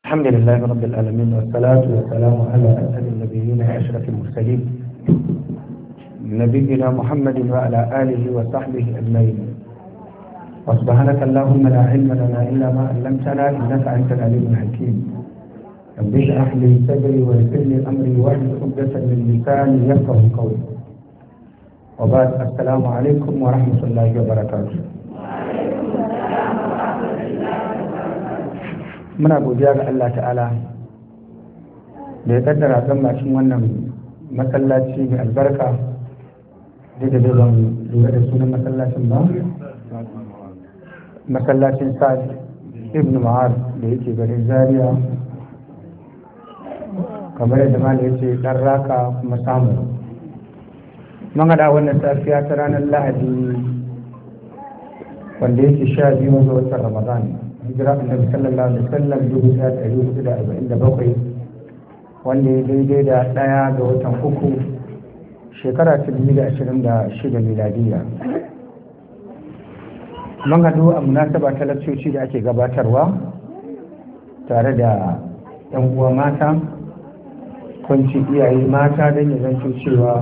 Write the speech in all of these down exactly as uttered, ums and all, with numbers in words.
الحمد لله رب العالمين والصلاة والسلام على أسعد النبيين وأشرف المرسلين نبينا محمد وعلى آله وصحبه أجمعين وسبحانك اللهم لا علم لنا إلا ما علمتنا إنك أنت العليم الحكيم رب اشرح لي صدري ويسر لي أمري واحلل عقدة من لساني يفقهوا قولي وبعد السلام عليكم ورحمة الله وبركاته. muna godiya ga Allah ta'ala da ya kaddara zan cikin wannan masallaci mai albarka da da ban lura da sunan masallacin ba masallacin Sa'ad ibn Mu'adh da yake garin Zaria kamar yadda malam yace dan raka kuma samu mun hada wannan safiya ta ranar Lahadi wanda yake sha biyu ga watan Ramadan hijira annabi sallallahu alaihi wasallam dubu ɗaya da ɗari hudu da arba'in da bakwai wanda ya daidai da ɗaya ga watan uku shekara ta dubu da ashirin da shida miladiya. Mun haɗu a munasaba ta lakcoci da ake gabatarwa tare da ‘yan uwa mata kunci iyaye mata don ya zanto cewa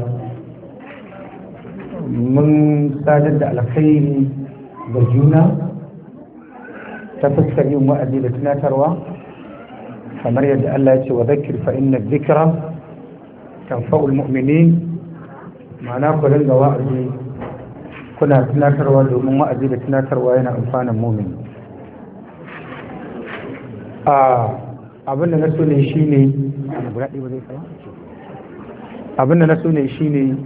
mun sadar da alkhairi ga juna ta fuskar yin wa'azi da tunatarwa kamar yadda Allah ya ce wa zakir fa inna dhikra tanfa'ul mu'minin ma'ana ku ringa wa'azi kuna tunatarwa domin wa'azi da tunatarwa yana amfanin mu'min. a abin da na so ne shine abin da na so ne shine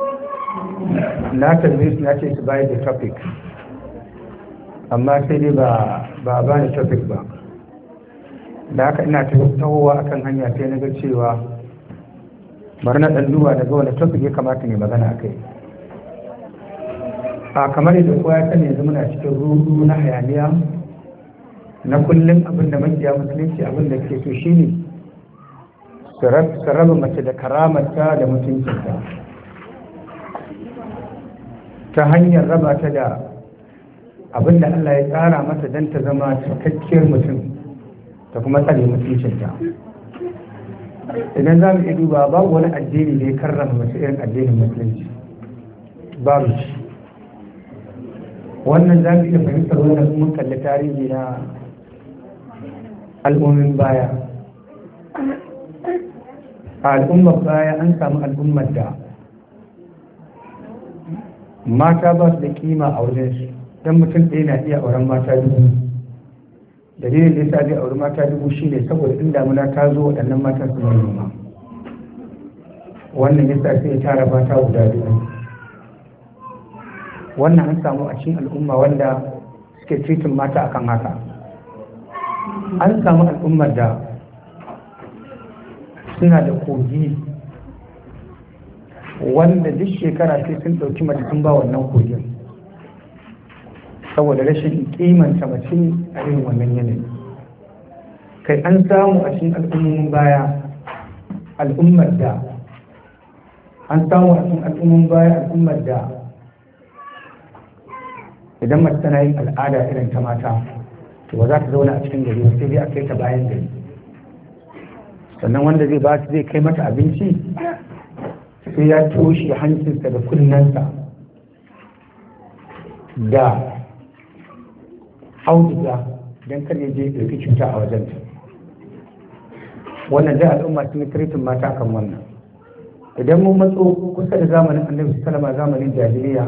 na tambaye su na ce su bayar da topic amma sai dai ba ba ba ni topic ba da haka ina tahowa akan hanya sai na ga cewa bari na ɗan duba daga wani topic ya kamata ne magana a kai. A kamar yadda kowa ya sani yanzu muna cikin rudu na hayaniya na kullum abin da makiya musulunci abin da ke so shine su raba mace da karamarta da mutuncinta ta hanyar raba ta da abinda Allah ya tsara mata don ta zama cikakkiyar mutum ta kuma tsare mutuncinta. Idan za mu iya duba babu wani addini da ya karrama mace irin addinin musulunci babu shi. Wannan za mu iya fahimtar wannan mun kalli tarihi na al'ummin baya. A al'ummar baya an samu al'ummar da mata ba su da kima a wajensu dan mutum ɗaya na iya auren mata dubu. Dalilin da yasa zai auri mata dubu shine saboda in damuna ta zo waɗannan matan su noma wannan yasa sai ya tara mata guda dubu. Wannan an samu a cikin al'umma wanda suke titin mata akan haka. An samu al'ummar da suna da kogi wanda duk shekara sai sun ɗauki mace sun ba wannan kogin saboda rashin kimanta mace a irin wannan yanayi. Kai an samu a cikin al'ummomin baya al'ummar da an samu a cikin al'ummomin baya al'ummar da idan mace tana yin al'ada irin ta mata to ba za ta zauna a cikin gari sai dai a kai ta bayan gari, sannan wanda zai ba zai kai mata abinci sai ya toshe hancinsa da kunnensa da auduga don kar ya je ɗauki cuta a wajenta. Wannan da al'umma sun yi tiritin mata kan wannan. Idan mun matso kusa da zamanin annabi sallama zamanin jahiliya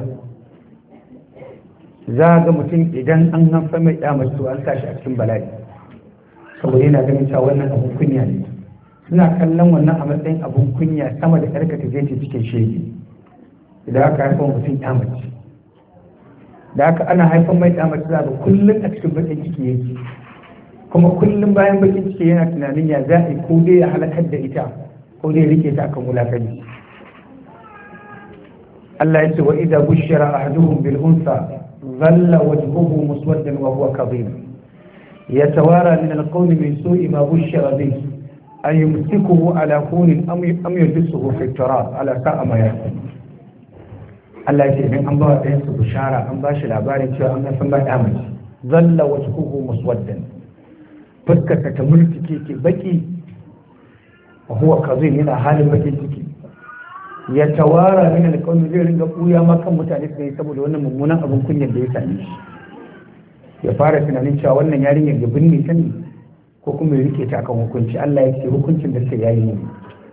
za ga mutum idan an hanfa mai mace to an sa shi a cikin bala'i saboda yana ganin cewa wannan abun kunya ne. Suna kallon wannan a matsayin abun kunya sama da karka ta je ta cikin shege idan aka haifa mutum mace. Da haka ana haifan mai mace za ga kullum a cikin bakin ciki yake, kuma kullum bayan bakin ciki yana tunanin ya za a ko dai ya halakar da ita ko dai rike ta akan wulakanci. Allah ya ce wa idza bushira ahaduhum bil unsa dhalla wajhuhu muswaddan wa huwa kadhib yatawara min al qawmi min su'i ma bushira bihi an yumsikuhu ala hunin am yudsuhu fi turab ala sa'a ma yahkum. Allah ya ce idan an ba wa ɗayan su bishara an ba shi labarin cewa an san ba ya mace zalla wajhuhu muswaddan fuskarsa ta mulki ke baki wa huwa kazim yana halin bakin ciki ya tawara min alqawmi zai ringa buya ma kan mutane sai saboda wannan mummunan abin kunyar da ya same shi ya fara tunanin cewa wannan yarinyar ya binne ta ne ko kuma ya rike ta akan hukunci Allah ya ce hukuncin da sai yayi ne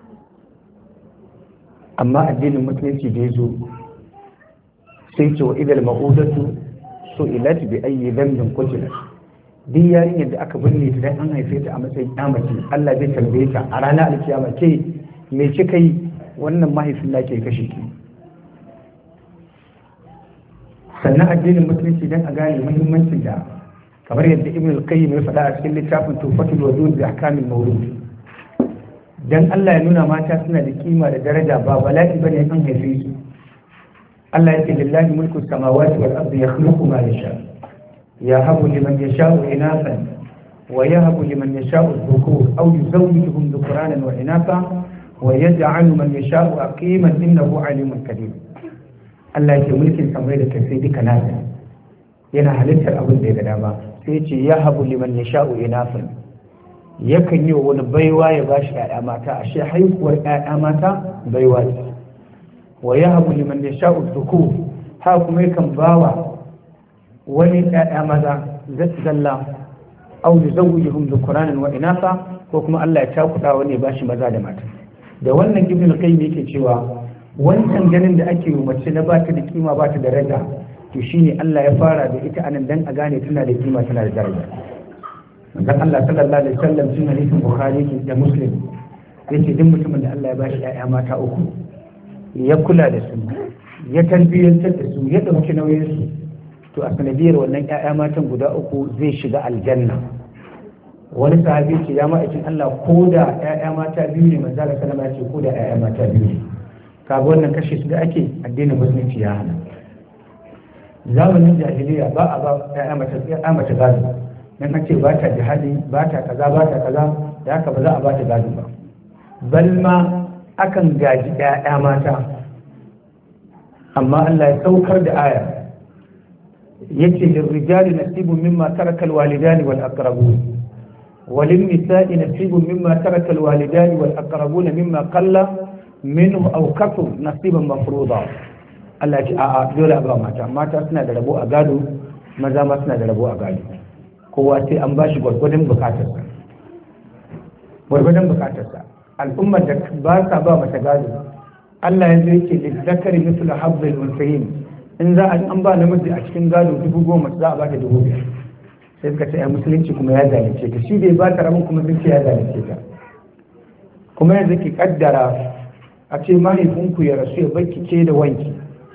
amma addinin musulunci da ya zo sai ce wa idal ma'udatu su'ilat bi ayyi dhanbin qutilat duk yarinyar da aka binne ta dan an haife ta a matsayin kyamace Allah zai tambaye ta a ranar alkiyama ke me kika yi wannan mahaifin da ke kashe ki sannan addinin musulunci dan a gane muhimmancin da kamar yadda ibn al-qayyim ya faɗa a cikin littafin tufatul wadud bi ahkamil mawlud dan Allah ya nuna mata suna da kima da daraja ba bala'i bane an haife su Allah ya ce lillahi mulku samawati wal ardi yakhluqu ma yasha yahabu liman yasha'u inathan wa yahabu liman yasha'u dhukur aw yuzawwijuhum dhukranan wa inatha wa yaj'alu man yasha'u aqiman innahu alimun qadir Allah ya ce mulkin samai da kai duka nasa yana halittar abin da ya ga dama sai ya ce yahabu liman yasha'u inathan yakan yi wa wani baiwa ya ba shi ‘ya'ya mata ashe haihuwar ‘ya'ya mata baiwa ce wa ya habu liman ya sha'u zuku ha kuma yakan ba wa wani ‘ya'ya maza zalla au da zauji hum zukuranin wa inasa ko kuma Allah ya cakuɗa wani ya ba shi maza da mata da wannan ibn al-qayyim yake cewa wancan ganin da ake yi mace na ba ta da kima ba ta da daraja to shine Allah ya fara da ita anan dan a gane tana da kima tana da daraja dan Allah sallallahu alaihi wasallam cikin hadisin Bukhari da Muslim yace duk mutumin da Allah ya bashi ƴaƴa mata uku ya kula da su ya tarbiyyantar da su ya dauki nauyin su to a sanadiyar wannan ƴaƴa matan guda uku zai shiga aljanna wani sahabi ce ya ma'aikin Allah ko da ƴaƴa mata biyu ne manzo Allah sallallahu alaihi wasallam ya ce ko da ƴaƴa mata biyu ne kaga wannan kashe su da ake addinin musulunci ya hana zamanin jahiliya ba a ba ƴaƴa mata ƴaƴa mata gado dan an ce ba ta jihadi ba ta kaza ba ta kaza da haka ba za a ba ta gado ba bal ma akan gaji ƴaƴa mata amma Allah ya saukar da aya yace lirrijali nasibun mimma taraka alwalidani wal aqrabun walin nisa'i nasibun mimma taraka alwalidani wal aqrabun mimma qalla minhu aw kathur nasiban mafruḍa Allah ya ce a'a dole a ba mata mata suna da rabo a gado maza ma suna da rabo a gado kowa sai an ba shi gwargwadon bukatarsa gwargwadon bukatarsa al'ummar da ba sa ba mata gado Allah ya zai ce da zakari mislu hazzul unsayin in za a an ba namiji a cikin gado dubu goma za a ba ta dubu biyar sai suka ce ai musulunci kuma ya zalunce ta shi bai ba ta rabin kuma sun ce ya zalunce ta kuma yanzu ki kaddara a ce mahaifinku ya rasu ya baki ke da wanki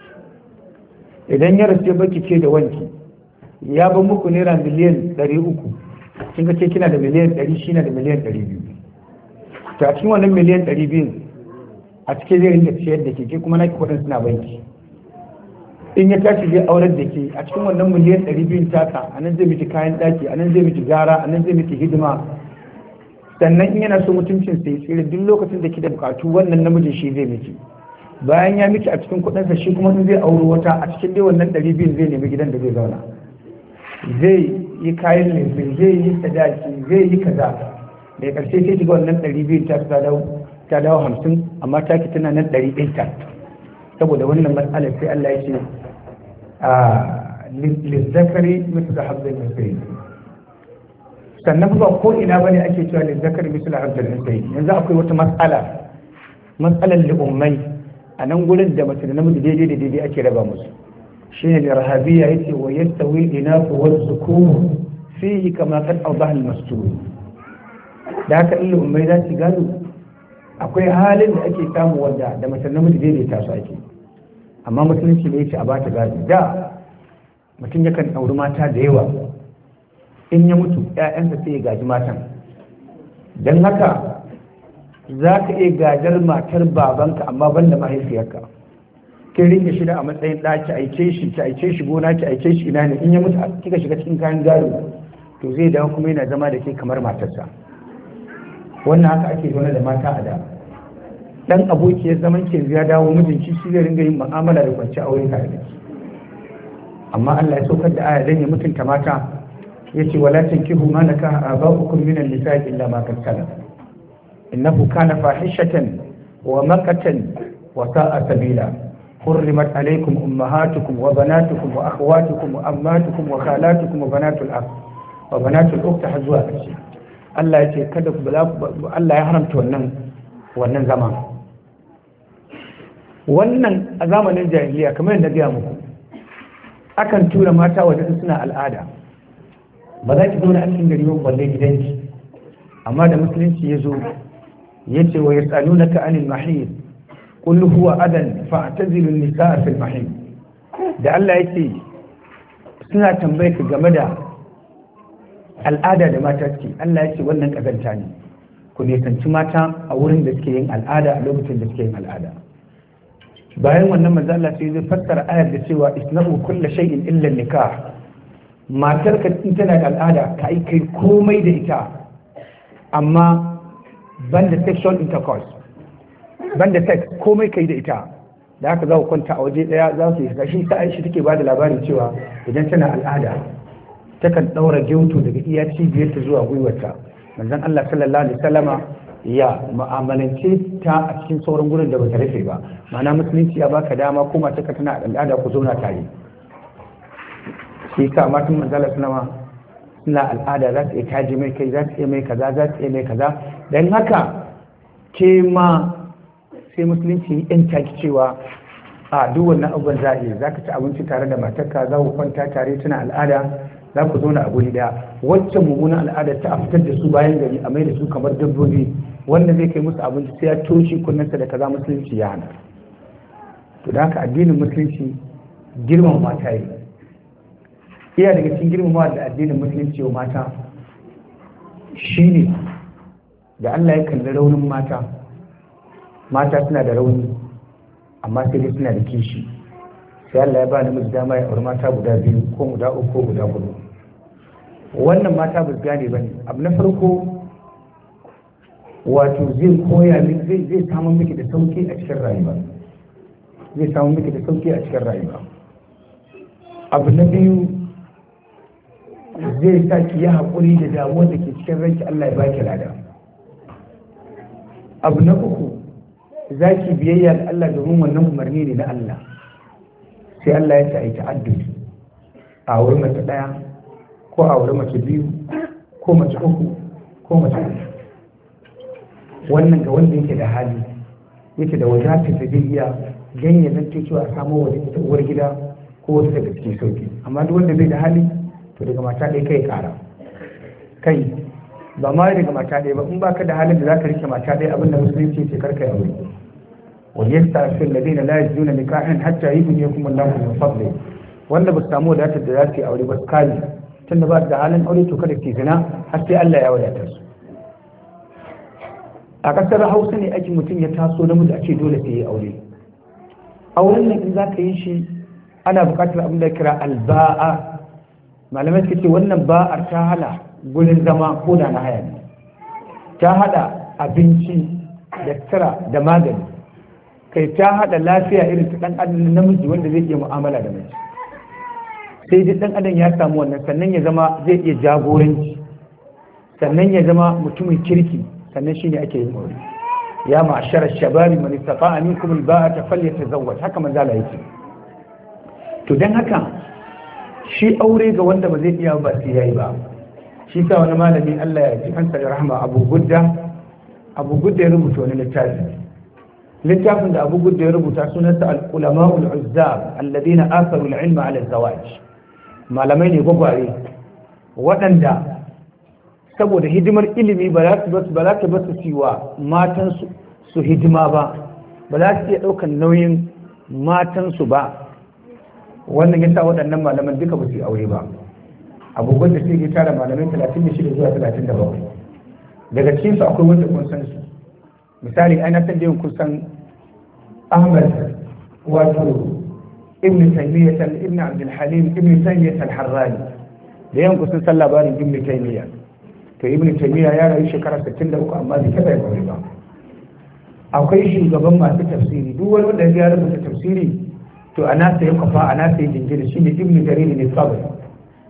idan ya rasu ya baki ke da wanki ya ban muku naira miliyan ɗari uku kin ga ce kina da miliyan ɗari shi na da miliyan ɗari biyu to a cikin wannan miliyan ɗari biyu a cikin zai rinka ciyar da ke ke kuma naki kuɗin suna banki in ya tashi zai aurar da ke a cikin wannan miliyan ɗari biyun taka a nan zai miki kayan ɗaki a nan zai miki gara a nan zai miki hidima sannan in yana so mutuncin sai tsere duk lokacin da ke da bukatu wannan namijin shi zai miki bayan ya miki a cikin kuɗinsa shi kuma in zai auro wata a cikin dai wannan ɗari biyun zai nemi gidan da zai zauna zai yi kayan lefe zai yi sadaki zai yi kaza da karshe sai shiga wannan ɗari biyu ta ta dawo hamsin amma ta ki tana nan ɗari ɗin ta saboda wannan matsalar sai Allah ya ce a lizzakari mutu da habzin nasiri sannan ba ko ina bane ake cewa lizzakari mutu da habzin nasiri yanzu akwai wata matsala matsalar li'ummai a nan gurin da mace da namiji daidai da daidai ake raba musu shine al-rahabiyya yace wa yastawi inafu wal zukur fihi kama qad awdaha al-mastur da haka illu ummai za su gado akwai halin da ake samu wanda da mace namiji daidaita su ake amma musulunci ne yace a bata gado da mutum yakan auri mata da yawa in ya mutu ƴaƴansa sai ya gaji matan dan haka za ka iya gajar matar babanka amma banda mahaifiyarka kin rike shi da a matsayin ɗa ki aike shi ki aike shi gona ki aike shi ina ne in ya mutu kika shiga cikin kayan gado to zai dawo kuma yana zama da ke kamar matarsa wannan haka ake zaune da mata a da dan abokiyar zaman ke ya dawo mijinki shi zai ringa yin mu'amala da kwanci aure tare da ki amma Allah ya saukar da aya dan ya mutunta mata yace wala tankihu ma nakaha aba'ukum min an-nisa'i illa ma qad salaf innahu kana fahishatan wa maqatan wa sa'a sabila حرمت عليكم أمهاتكم وبناتكم وأخواتكم وأماتكم وخالاتكم وبنات الأخ وبنات الأخت حزوا أشي الله يتي كذا الله يحرم wannan wannan zama wannan a zamanin jahiliya kamar yadda gaya muku akan tura mata waje suna al'ada ba za ki zauna a cikin gari ba balle gidanki amma da musulunci ya zo ya ce wa yasalunaka anil mahid قل هو أذى فاعتزلوا النساء في المحيط da Allah yake suna tambaye ka game da al'ada da mata suke Allah yake wannan kazanta ne ku nisanci mata a wurin da suke yin al'ada a lokacin da suke yin al'ada bayan wannan manzo Allah sai zai fassara ayar da cewa isna'u kullu shay'in illa nikah matar ka in tana da al'ada ka yi kai komai da ita amma banda sexual intercourse banda sex komai kai da ita da haka za ku kwanta a waje daya za su yi shi ta aishi take ba da labarin cewa idan tana al'ada takan daura gyauto daga iya cibiyarta zuwa gwiwarta manzon Allah sallallahu alaihi wasallama ya mu'amalance ta a cikin sauran gurin da bata rufe ba ma'ana musulunci ya baka dama ko mace ka tana al'ada ku zauna tare shi ka matan manzon Allah sallama suna al'ada za su iya taji mai kai za su iya mai kaza za su iya mai kaza dan haka ke ma sai musulunci yan taki cewa a duk wannan abubuwan za a iya za ka ci abinci tare da matarka za ku kwanta tare tana al'ada za ku zauna a guri daya wacce mummunan al'adar ta a fitar da su bayan gari a mai da su kamar dabbobi wanda zai kai musu abinci sai ya toshe kunnensa da kaza musulunci ya hana to da haka addinin musulunci girmama mata yi iya daga cikin girmama da addinin musulunci wa mata shine da Allah ya kalli raunin mata mata suna da rauni amma sai dai suna da kishi sai Allah ya ba namiji dama ya auri mata guda biyu ko guda uku ko guda hudu wannan mata ba su gane ba ne abu na farko wato zai koya zai zai samu miki da sauki a cikin rayuwa zai samu miki da sauki a cikin rayuwa abu na biyu zai sa ki yi haƙuri da damuwar da ke cikin ranki Allah ya baki lada abu na uku za ki biyayya da Allah domin wannan umarni ne na Allah sai Allah ya ce ta'addudi a wurin mace ɗaya ko a wurin mace biyu ko mace uku ko mace uku wannan ga wanda yake da hali yake da wadatar da zai iya ganye zan ce cewa a samo waje ta uwar gida ko wata daga cikin sauki amma duk wanda bai da hali to daga mata ɗaya kai ƙara kai ba ma daga mata ɗaya ba in baka da halin da za ka rike mata ɗaya abinda musulunci ce karka yi aure وليستعفر الذين لا يجدون نكاحا حتى يغنيكم الله من فضله wanda ba su samu wadatar da za su yi aure ba su kare tun da ba da halin aure to kada ke zina har sai Allah ya wadatar su a kasar Hausa ne ake mutum ya taso namiji a ce dole sai yi aure auren nan in za ka yi shi ana buƙatar abin da kira alba'a malamai suka ce wannan ba'ar ta hana gurin zama ko da na haya ne ta hada abinci da tsira da magani kai ta hada lafiya irin ta dan adam namiji wanda zai iya mu'amala da mace sai dai dan adam ya samu wannan sannan ya zama zai iya jagoranci sannan ya zama mutumin kirki sannan shine ake yin aure ya ma'ashara shababi man istata'a minkum al-ba'ata falyatazawwaj haka manzo Allah yake to dan haka shi aure ga wanda ba zai iya ba sai yayi ba shi sa wani malami Allah ya ji kansa da rahama Abu Gudda Abu Gudda ya rubuta wani littafi littafin da Abu Gudda ya rubuta sunansa al-ulama al-uzzab alladhina atharu al-ilma ala az-zawaj malamai ne gwagware waɗanda saboda hidimar ilimi ba za su ba za ta basu siwa matan su su hidima ba ba za su iya ɗaukar nauyin matan su ba wannan yasa waɗannan malaman duka ba su yi aure ba Abu Gudda sai ya tara malamai talatin da shida zuwa talatin da bakwai daga cikin su akwai wanda kun san su misali ai na san da kun san Ahmad wato Ibn Taymiyyah Ibn Abdul Halim Ibn Taymiyyah al-Harrani da yan kun san labarin Ibn Taymiyyah to Ibn Taymiyyah ya rayu shekara sittin da uku amma bai taɓa yin aure ba akwai shugaban masu tafsiri duk wani wanda ya rubuta tafsiri to ana sai kafa ana sai jinjiri shine Ibn Jarir ne sabbi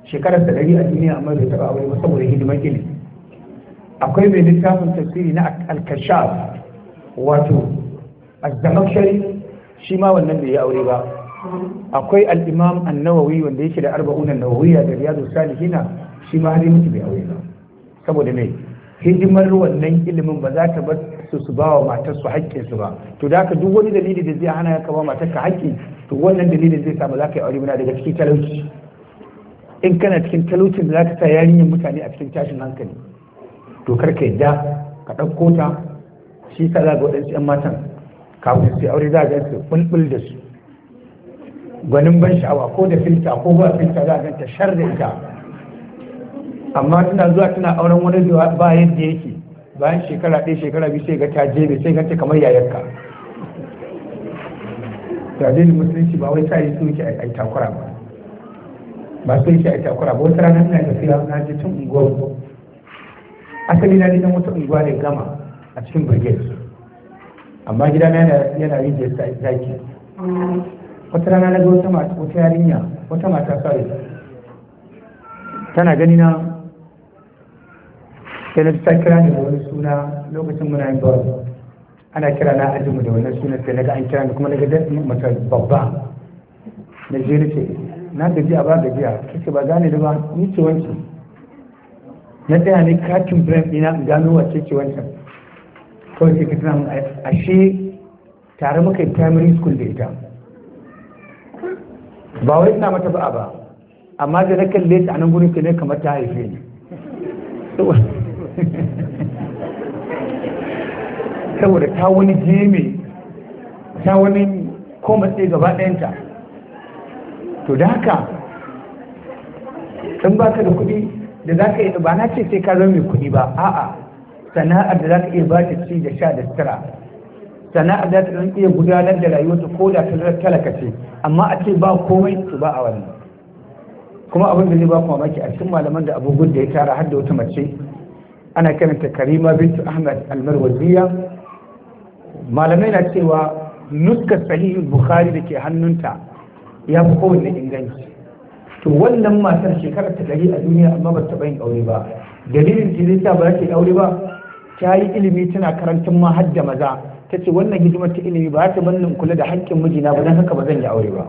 shekarar da ɗari a duniya amma bai taɓa aure ba saboda hidimar ilimi. Akwai mai littafin tafsiri na al-kashaf wato az-zamakhshari shi ma wannan bai yi aure ba. Akwai al-imam an-nawawi wanda yake da arba'un an-nawawiyya da riyadus salihina shi ma har mutu bai aure ba saboda me hidimar wannan ilimin ba za ta bar su su ba wa matar su haƙƙin su ba. To da haka duk wani dalili da zai hana ka ba matar ka haƙƙi to wannan dalilin zai samu za ka yi aure muna daga cikin talauci. In kana cikin talaucin da za ka sa yarinyar mutane a cikin tashin hankali to kar ka yadda ka ɗauko ta shi sa za ga waɗansu 'yan matan kafin su aure za ga su bulbul da su gwanin ban sha'awa ko da filta ko ba filta za a ganta shar da ita amma tana zuwa tana auren wani zuwa ba yadda yake bayan shekara ɗaya shekara biyu sai ga ta jebe sai ganta kamar yayarka. Tajin musulunci ba wai ta yi su yake a takura ba ba sai shi a takura ba. Wata rana ina tafiya na je tun unguwar asali na gidan wata unguwa ne gama a cikin brigade amma gidana yana yana yin da zaki. Wata rana na ga wata mata wata yarinya wata mata sare tana gani na sai na ta kira ni da wani suna lokacin muna yin bawa ana kira na ajinmu da wannan suna sai na ga an kira ni kuma na ga mata babba na je na ce na gajiya ba gajiya kace ba gane da ba ni ce wancan na tsaya ne katin brand ɗina in gano wacce ce wancan kawai sai ka tuna mun ashe tare muka yi primary school da ita ba wai ina mata ba'a ba amma da na kalle ta a nan gurin ka ne kamar ta haife ni saboda ta wani jeme ta wani komatse gaba ɗayanta. To da haka in baka da kuɗi da za ka yi ba na ce sai ka zama mai kuɗi ba a'a sana'ar da za ka iya ba ta ci da sha da sutura sana'ar da za ta iya gudanar da rayuwarta ko da ta talaka ce amma a ce ba komai to ba a wannan. Kuma abin da zai ba ku mamaki a cikin malaman da abubuwan da ya tara har da wata mace ana kiranta Karima bintu Ahmad Al-Marwaziya. Malamai na cewa nuskar sahihul Bukhari da ke hannunta ya fi kowanne inganci. To wannan matar shekarar ta ɗari a duniya amma ba ta yin aure ba. Dalilin da zai sa ba za ta yi aure ba ta yi ilimi tana karantun ma har da maza ta ce wannan hidimar ta ilimi ba ta bannin kula da haƙƙin mijina ba don haka ba zan yi aure ba.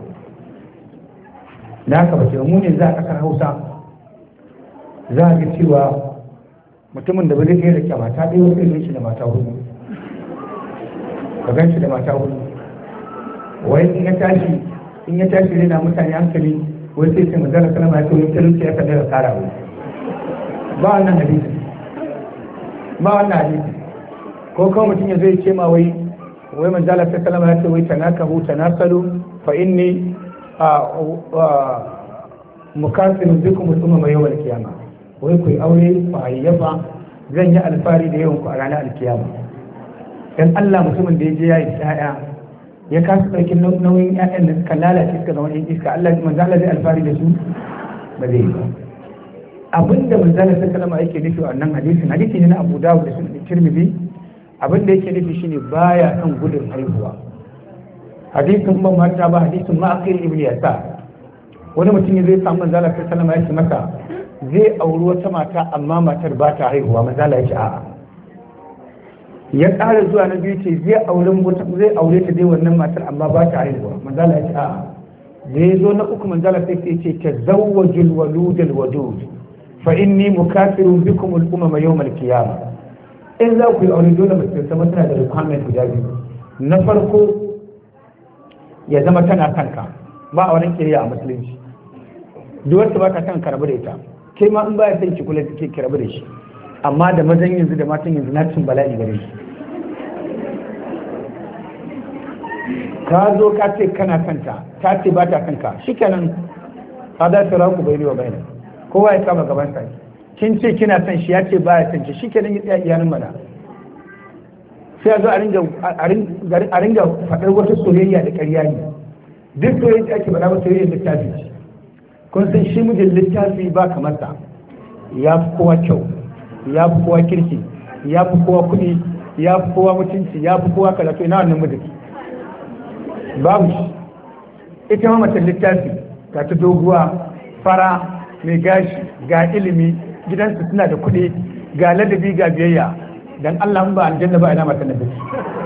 Da haka ba ce mu ne za a ƙasar Hausa za a ga cewa mutumin da ba zai kai da mata ɗaya wasu gan shi da mata hudu ka gan shi da mata hudu wai in ya tashi in ya tashi rena mutane hankali wai sai ce manzala salama ya ce wani talauci ya kan daga kara wai ba wannan hadisi ba wannan hadisi ko kawai mutum ya zai ce ma wai wai manzala salama ya ce wai tanakahu tanasalu fa inni mukasirin bikum musamman mai yawan kiyama wai ku yi aure ku hayyafa zan yi alfahari da yawan ku a ranar alkiyama. Dan Allah mutumin da ya je ya yi ƴaƴa ya kasa ɗaukin nauyin ƴaƴan da suka lalace suka zama ɗan iska Allah manzo Allah zai alfahari da su ba zai yi ba. Abinda manzo Allah sallallahu alaihi yake nufi a wannan hadisin hadisi ne na Abu Dawud da Sunan Tirmidhi abinda yake nufi shine baya kan gudun haihuwa. Hadisin ban mata ba hadisin Ma'aqil ibn Yasar wani mutum zai samu manzo Allah sallallahu alaihi ya ce masa zai auri wata mata amma matar ba ta haihuwa manzo Allah ya ce a'a. Ya ƙara zuwa na biyu ce zai aure zai aure ta dai wannan matar amma ba ta haihuwa manzo Allah ya ce a'a. Da ya zo na uku manzo Allah sai ya ce tazawwajul waludul wadud fa inni mukafirun bikum al umama yawm al qiyamah. In za ku yi aure dole mace ta tana da requirement guda biyu. Na farko ya zama tana kanka ba a wani kiriya a musulunci. Duk wanda ba ka kan karbu da ita kai ma in ba ya san ki kula ke karbu da shi amma da mazan yanzu da matan yanzu na cin bala'i gare shi. Ka zo ka ce kana kanta ta ce ba ta kanka shikenan ka da tsara ku bai riwa bayan kowa ya kama gaban sa kin ce kina san shi ya ce ba ya san ki shikenan ya tsaya iyanin mana sai a zo a ringa a ringa faɗar wata soyayya da ƙarya ne duk soyayya da ake faɗa ba soyayya da littafi kun san shi mijin littafi ba kamar sa ya fi kowa kyau ya fi kowa kirki ya fi kowa kuɗi ya fi kowa mutunci ya fi kowa kaza to ina wannan mijin babu shi ita ma mace littafi ta ta doguwa fara mai gashi ga ilimi gidansu suna da kuɗi ga ladabi ga biyayya dan Allah ba aljanna ba ina matan da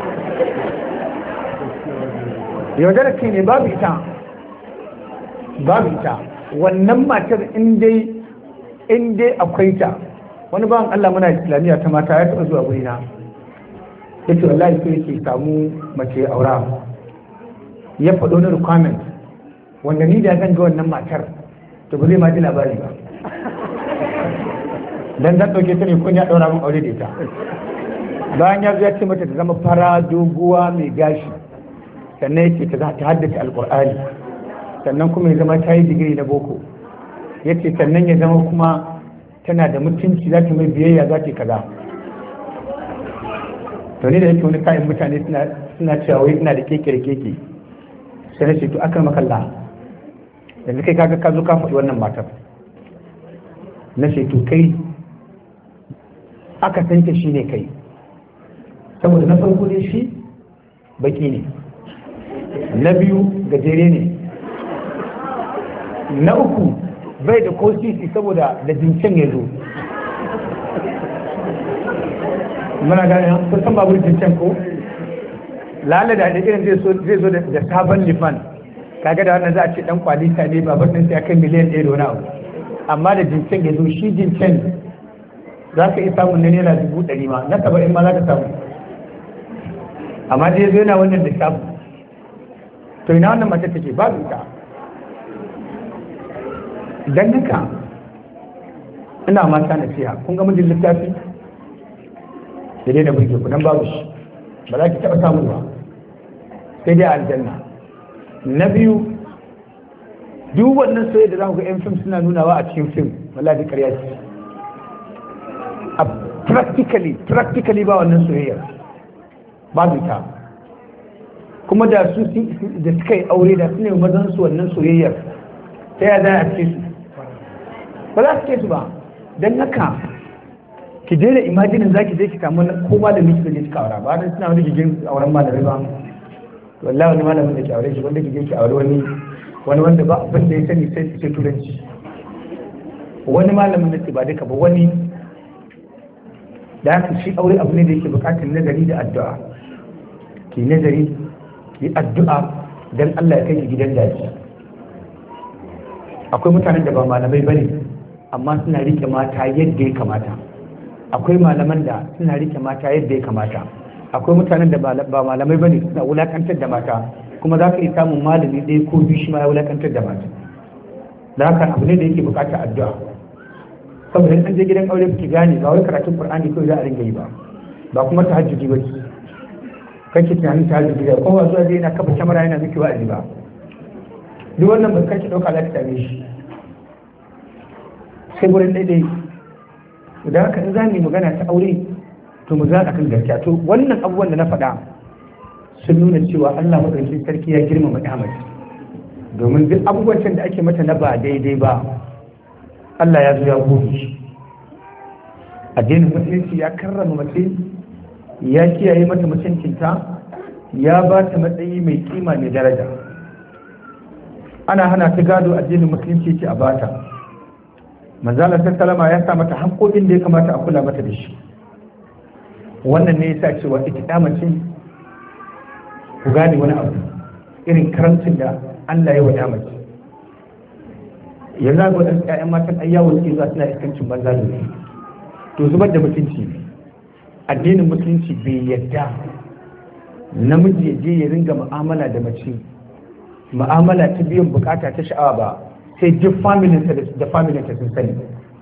yaudar kai ne babu ita babu ita wannan matar in dai in dai akwai ta wani bawan Allah muna islamiyya ta mata ya taɓa zuwa gurina yace wallahi sai yake samu mace aura ya faɗo na requirement wanda ni da zan ga wannan matar to ba zai ma ji labari ba dan zan ɗauke ta ne kun ya ɗaura min aure da ita bayan ya zo ya ce mata ta zama fara doguwa mai gashi sannan yake ta ta haddace alƙur'ani sannan kuma ya zama ta yi digiri na boko yace sannan ya zama kuma tana da mutunci za ta mai biyayya za ta kaza to ne da yake wani kayan mutane suna cewa wai ina da keke da keke sai na ce to akan makalla yanzu kai kaga ka zo ka faɗi wannan matar na ce to kai aka santa shi ne kai saboda na farko dai shi baki ne na biyu gajere ne na uku bai da ko sisi saboda da jincen ya zo muna gane kun san babur jincen ko lalle da da irin zai zo da sabon lifan kaga da wannan za a ce dan kwalita ne babur din sai akai miliyan ɗaya da wani abu amma da jincen ya zo shi jincen za ka iya samun na naira dubu ɗari ma na saba'in ma za ka samu amma dai zo yana wannan da shafu to ina wannan mace take babu ita dan haka ina mata nasiha kun ga mijin littafi da dai da burge ku dan babu shi ba za ki taɓa samu ba sai dai aljanna na biyu duk wannan soyayya da za ku ga yan fim suna nunawa a cikin fim wallahi ƙarya ce a practically practically ba wannan soyayya babu ta kuma da su da suka yi aure da su ne mazan su wannan soyayyar ta ya za a ce su ba za su ce su ba don haka ki daina imajinin za ki je ki samu koma da miki da je kika aura ba dan suna wani gigin auren malamai ba wallahi wani malamin da ke aure shi wanda ki je ki aure wani wani wanda ba abin da ya sani sai su ce turanci wani malamin da ke ba duka ba wani da haka shi aure abu ne da yake bukatar nazari da addu'a ki nazari ki addu'a dan Allah ya kai ki gidan daji akwai mutanen da ba malamai bane amma suna rike mata yadda ya kamata akwai malaman da suna rike mata yadda ya kamata akwai mutanen da ba malamai bane suna wulakantar da mata kuma za ka yi samun malami ɗaya ko biyu shi ma ya wulakantar da mata da haka abu ne da yake bukatar addu'a saboda in an je gidan aure ki gane ba wai karatun qur'ani ko za a ringa yi ba ba kuma tahajjudi ba ki kake tunanin tahajjudi da kowa zuwa zai yana kafa kyamara yana miki wa'azi ba duk wannan ba kake dauka za ki same shi sai gurin daidai da haka in za mu yi magana ta aure to mu za a kan gaskiya to wannan abubuwan da na faɗa sun nuna cewa Allah madaukakin sarki ya girmama ya mace domin duk abubuwan da ake mata na ba daidai ba Allah ya zo ya gobe shi addinin musulunci ya karrama mace ya kiyaye mata mutuncinta ya ba ta matsayi mai kima mai daraja ana hana ta gado addinin musulunci ce a bata manzala ta salama ya sa mata haƙoƙin da ya kamata a kula mata da shi wannan ne ya sa cewa ita mace ku gane wani abu irin karamcin da Allah ya wada mace yanzu ga wadansu ƴaƴan matan ayyawo suke zuwa suna iskancin banza ne to zubar da mutunci addinin mutunci bai yadda namiji ya je ya ringa mu'amala da mace mu'amala ta biyan bukata ta sha'awa ba sai duk familinsa da familinsa sun sani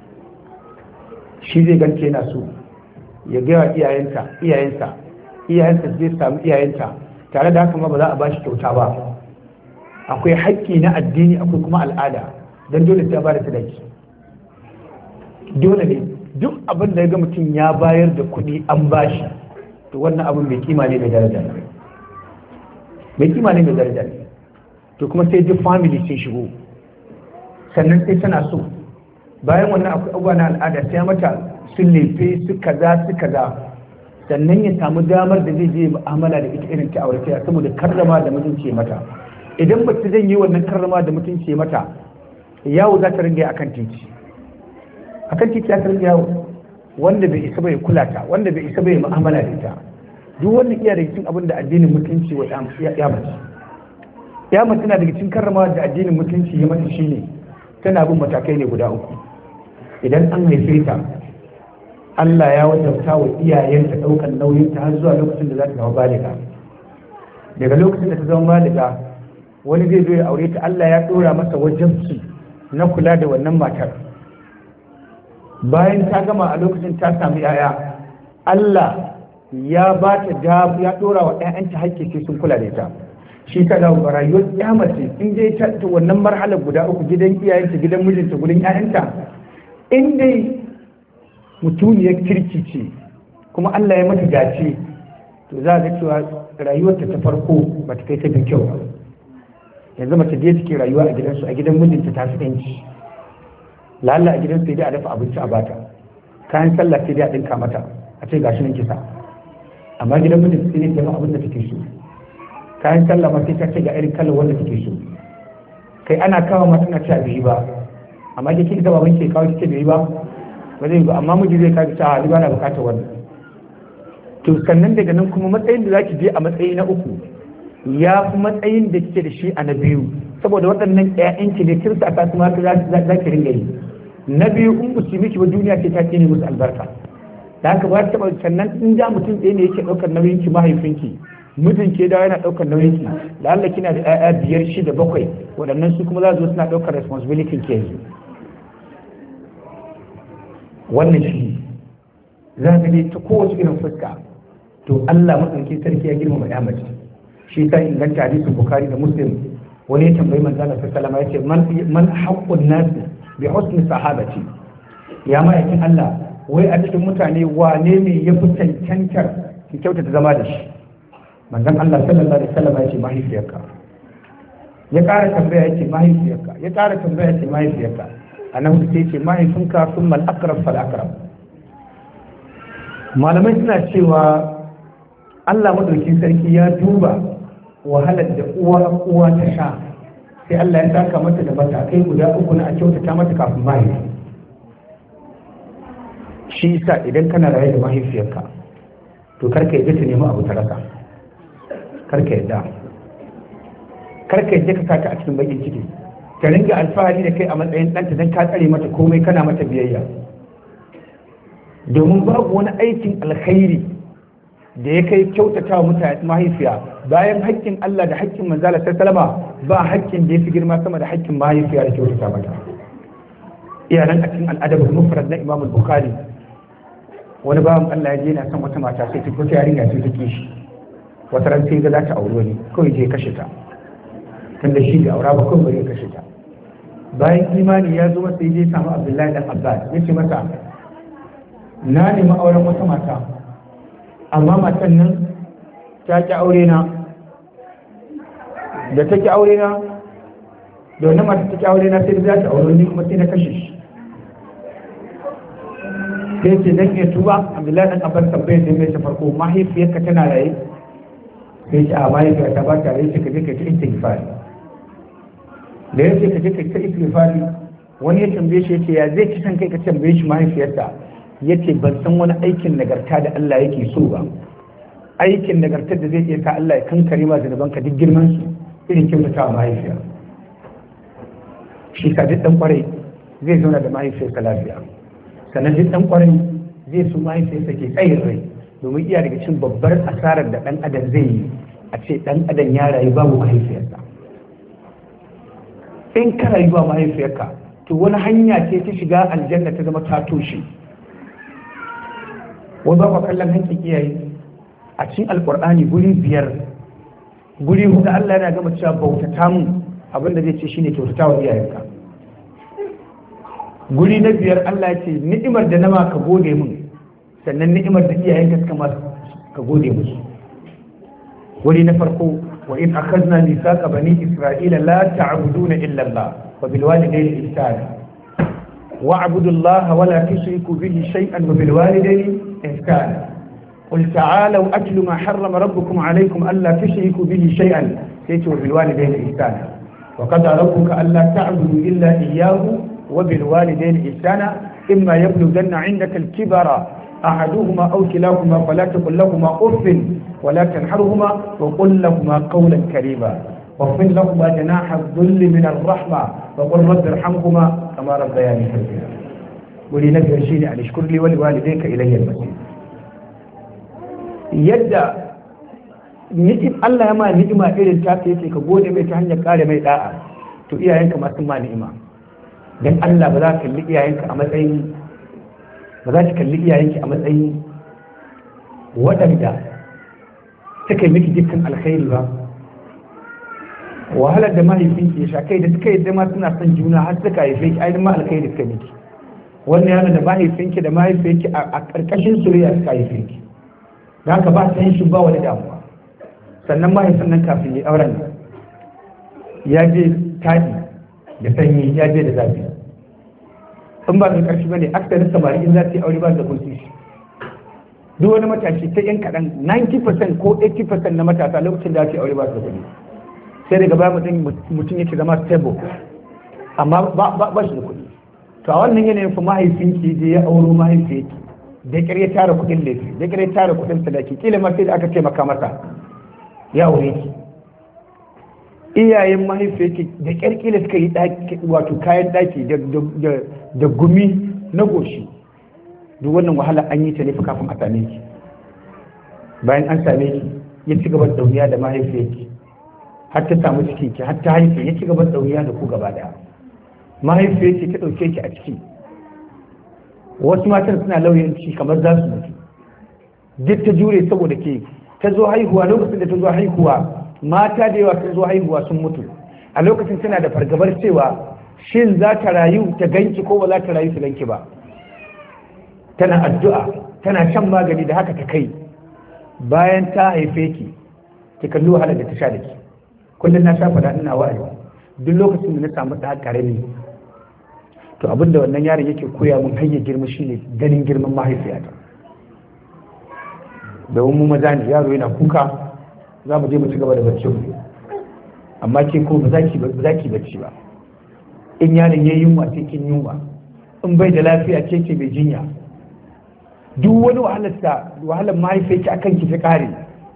shi zai gance yana so ya gaya iyayenta iyayensa iyayensa zai samu iyayenta tare da haka ma ba za a ba shi kyauta ba akwai haƙƙi na addini akwai kuma al'ada don dole sai ba da sadaki dole ne duk abin da ya ga mutum ya bayar da kuɗi an bashi to wannan abin mai kima ne mai daraja ne mai kima ne mai daraja ne to kuma sai duk family sai shigo sannan sai tana so bayan wannan akwai abubuwa na al'ada sai mata su lefe su kaza su kaza sannan ya samu damar da zai je mu'amala da ita irin ta aure saboda karrama da mutunci mata idan mace zai yi wannan karrama da mutunci mata yawo za ta ringa akan titi akan titi ya ta ringa yawo wanda bai isa bai kula ta wanda bai isa bai mu'amala da ita duk wannan iya daga cikin abin da addinin mutunci wa ya mace ya mace na daga cikin karramawa da addinin mutunci ya mata shine tana bin matakai ne guda uku idan an haife ta Allah ya wajabta wa iyayenta ɗaukar nauyin ta har zuwa lokacin da za ta zama baliga daga lokacin da ta zama baliga wani zai zo ya aure ta Allah ya ɗora masa wajabci na kula da wannan matar bayan ta gama a lokacin ta samu yaya Allah ya ba ta da ya ɗora wa ƴaƴanta hakki sai sun kula da ita shi ta da rayuwar ya mace in dai ta wannan marhalar guda uku gidan iyayenta gidan mijinta gurin ƴaƴanta in dai mutuniyar kirki ce kuma Allah ya mata dace to za ga cewa rayuwarta ta farko ba ta kai ta bin kyau ba yanzu mace da take rayuwa a gidansu a gidan mijinta ta fi yanci lalla a gidansu sai dai a dafa abinci a bata kayan sallah sai dai a dinka mata a ce gashi nan kisa amma gidan mijinta sai dai ta abin da take so kayan sallah ma sai ta ce ga irin kallon wanda take so kai ana kawo ma tana ci a bai ba amma ke kika ba ke kawo kike bai ba ba zai ba amma miji zai kawo ta hali ba na bukatar wannan to sannan daga nan kuma matsayin da zaki je a matsayi na uku ya fi matsayin da kike da shi a na biyu saboda waɗannan ƴaƴanki ne kirsa a kasu ma za ki ringa yi na biyu in ku ci miki ba duniya ce ta ce ne musu albarka da haka ba ta sannan in ja mutum ɗaya ne yake ɗaukar nauyin ki mahaifinki mijin ke dawo yana ɗaukar nauyin ki da Allah kina da ƴaƴa biyar shida bakwai waɗannan su kuma za su zo suna ɗaukar responsibility ke yanzu wannan shi za ka je ta kowace irin fuska to Allah maɗauki sarki ya girmama ya mace shi ta inganta hadisin Bukhari da Muslim wani ya tambayi manzo Allah sallallahu alaihi wasallam yace man haqqun nas bi husni sahabati ya ma'aikin Allah wai a cikin mutane wane ne ya fi cancantar ki kyautata zama da shi manzon Allah sallallahu alaihi wasallam yace mahaifiyarka ya ƙara tambaya yace mahaifiyarka ya ƙara tambaya yace mahaifiyarka annabi sai yace mahaifinka thumma al-aqrab fal aqrab malamai suna cewa Allah madaukin sarki ya duba wahalar da uwa uwa ta sha sai Allah ya saka mata da matakai guda uku na a kyautata mata kafin mahaifi shi yasa idan kana raye da mahaifiyarka to karka yadda ta nemi abu ta rasa karka yadda karka yadda ka saka a cikin bakin ciki ta ringa alfahari da kai a matsayin ɗanta don ka tsare mata komai kana mata biyayya domin babu wani aikin alkhairi da ya kai kyautata wa mutane mahaifiya bayan haƙƙin Allah da haƙƙin manzala ta salama ba haƙƙin da ya fi girma sama da haƙƙin mahaifiya da kyautata mata iyalan a cikin al'adabul mufrad na Imam Bukhari wani bawan Allah ya je yana son wata mata sai ta fita yarinya sai ta kishi wata ran sai ga za ta aure wani kawai je kashe ta tunda shi da aura ba kawai bari ya kashe ta bayan imani ya zo masa ya je samu Abdullahi dan Abbas ya ce masa na nemi auren wata mata amma matan nan ta ki aure na da ta ki aure na da wani mata ta ki aure na sai za ta aure ni kuma sai na kashe shi sai ce dan iya tuba Abdullahi dan Abbas tambaye sai mai ta farko mahaifiyarka tana raye sai ce a mahaifiyar ta ba ta raye sai ka je ka ta istighfari da ya ce ka je ka ta istighfari wani ya tambaye shi ya ce ya zai kisan kai ka tambaye shi mahaifiyarsa ya ce ban san wani aikin nagarta da Allah yake so ba aikin nagartar da zai iya sa Allah ya kankare ma zunubanka duk girman su irin kyautata wa mahaifiya shi ka duk dan kwarai zai zauna da mahaifiyarsa lafiya sannan duk dan kwarai zai so mahaifiyarsa ke tsayin rai domin iya daga cikin babbar asarar da dan adam zai yi a ce dan adam ya rayu babu mahaifiyarsa in ka rayu ba mahaifiyarka to wani hanya ce ta shiga aljanna ta zama ta toshe wani ba kallon hankin iyaye a cikin alkur'ani guri biyar guri hudu Allah yana gama cewa bautata mun abinda zai ce shine kyautata wa iyayenka guri na biyar Allah ya ce ni'imar da nama ka gode mun sannan ni'imar da iyayenka suka masu ka gode musu guri na farko wa in akhadna mithaqa bani isra'ila la ta'buduna illa Allah wa bil walidayni ihsana wa'budu Allah wa la tushriku bihi shay'an wa bil walidayni إحسانا قل تعالوا أتل ما حرم ربكم عليكم ألا تشركوا به شيئا سيتوا بالوالدين إحسانا wa qada rabbuka alla ta'budu illa iyyahu wa bil walidayni ihsana imma yablughanna 'indaka al-kibara ahaduhuma aw kilahuma fala taqul lahumā uffin wa la tanharhumā wa qul lahumā qawlan karīmā واغفر لهما جناح الذل من الرحمة وقل رب ارحمهما كما ربياني صغيرا ولي نبي ارشيني أن اشكر لي ولوالديك إلي المسير يدى ni'im Allah ya ma ni'ima irin ta yake ka gode mai ta hanyar kare mai da'a to iyayenka ma sun ma ni'ima dan Allah ba za ka kalli iyayenka a matsayin ba za ka kalli iyayenki a matsayin waɗanda suka yi miki dukkan alkhairi ba wahalar da mahaifinki ya sha kai da suka yadda ma suna son juna har suka haife ki ainihin ma alkhairi suka miki wannan yana da mahaifinki da mahaifinki a ƙarƙashin soyayya suka haife ki da haka ba san shi ba wani damuwa sannan mahaifin nan kafin ya auren ya je taɗi da sanyi ya je da zafi in ba mai ƙarfi bane aksarin samari in za su yi aure ba da kunci duk wani matashi ta yan kaɗan ninety percent ko eighty percent na matasa lokacin da ake aure ba su da kuɗi sai daga baya mutum mutum yake zama stable amma ba shi da kuɗi to a wannan yanayin fa mahaifinki da ya auro mahaifinki da ƙyar ya tara kuɗin laifi da ƙyar ya tara kuɗin sadaki kila ma sai da aka taimaka masa ya aure ki iyayen mahaifinki da ƙyar kila suka yi ɗaki wato kayan ɗaki da gumi na goshi duk wannan wahala an yi ta ne kafin a same ki bayan an same ki ya ci gaba da dauniya da mahaifinki har ta samu ciki ki har ta haife ya ci gaba da dauniya da ku gaba daya mahaifiyar ce ta dauke ki a ciki wasu matan suna lauyanci kamar za su mutu duk ta jure saboda ke ta zo haihuwa lokacin da ta zo haihuwa mata da yawa sun zo haihuwa sun mutu a lokacin tana da fargabar cewa shin za ta rayu ta ganki ko ba za ta rayu su ganki ba tana addu'a tana shan magani da haka ta kai bayan ta haife ki ki kalli wahalar da ta sha da ki kullum na sha faɗa ina wa'azi duk lokacin da na samu ɗa ƙarami to abin da wannan yaron yake koya mun hanyar girma shine ganin girman mahaifiyata domin mu maza ne yaro yana kuka za mu je mu ci gaba da bacci mu amma ke ko ba za ki ba za ki bacci ba in yaron yayi yunwa sai kin yunwa in bai da lafiya ke ke bai jinya duk wani wahalar ta wahalar mahaifiyarki akan ki ta kare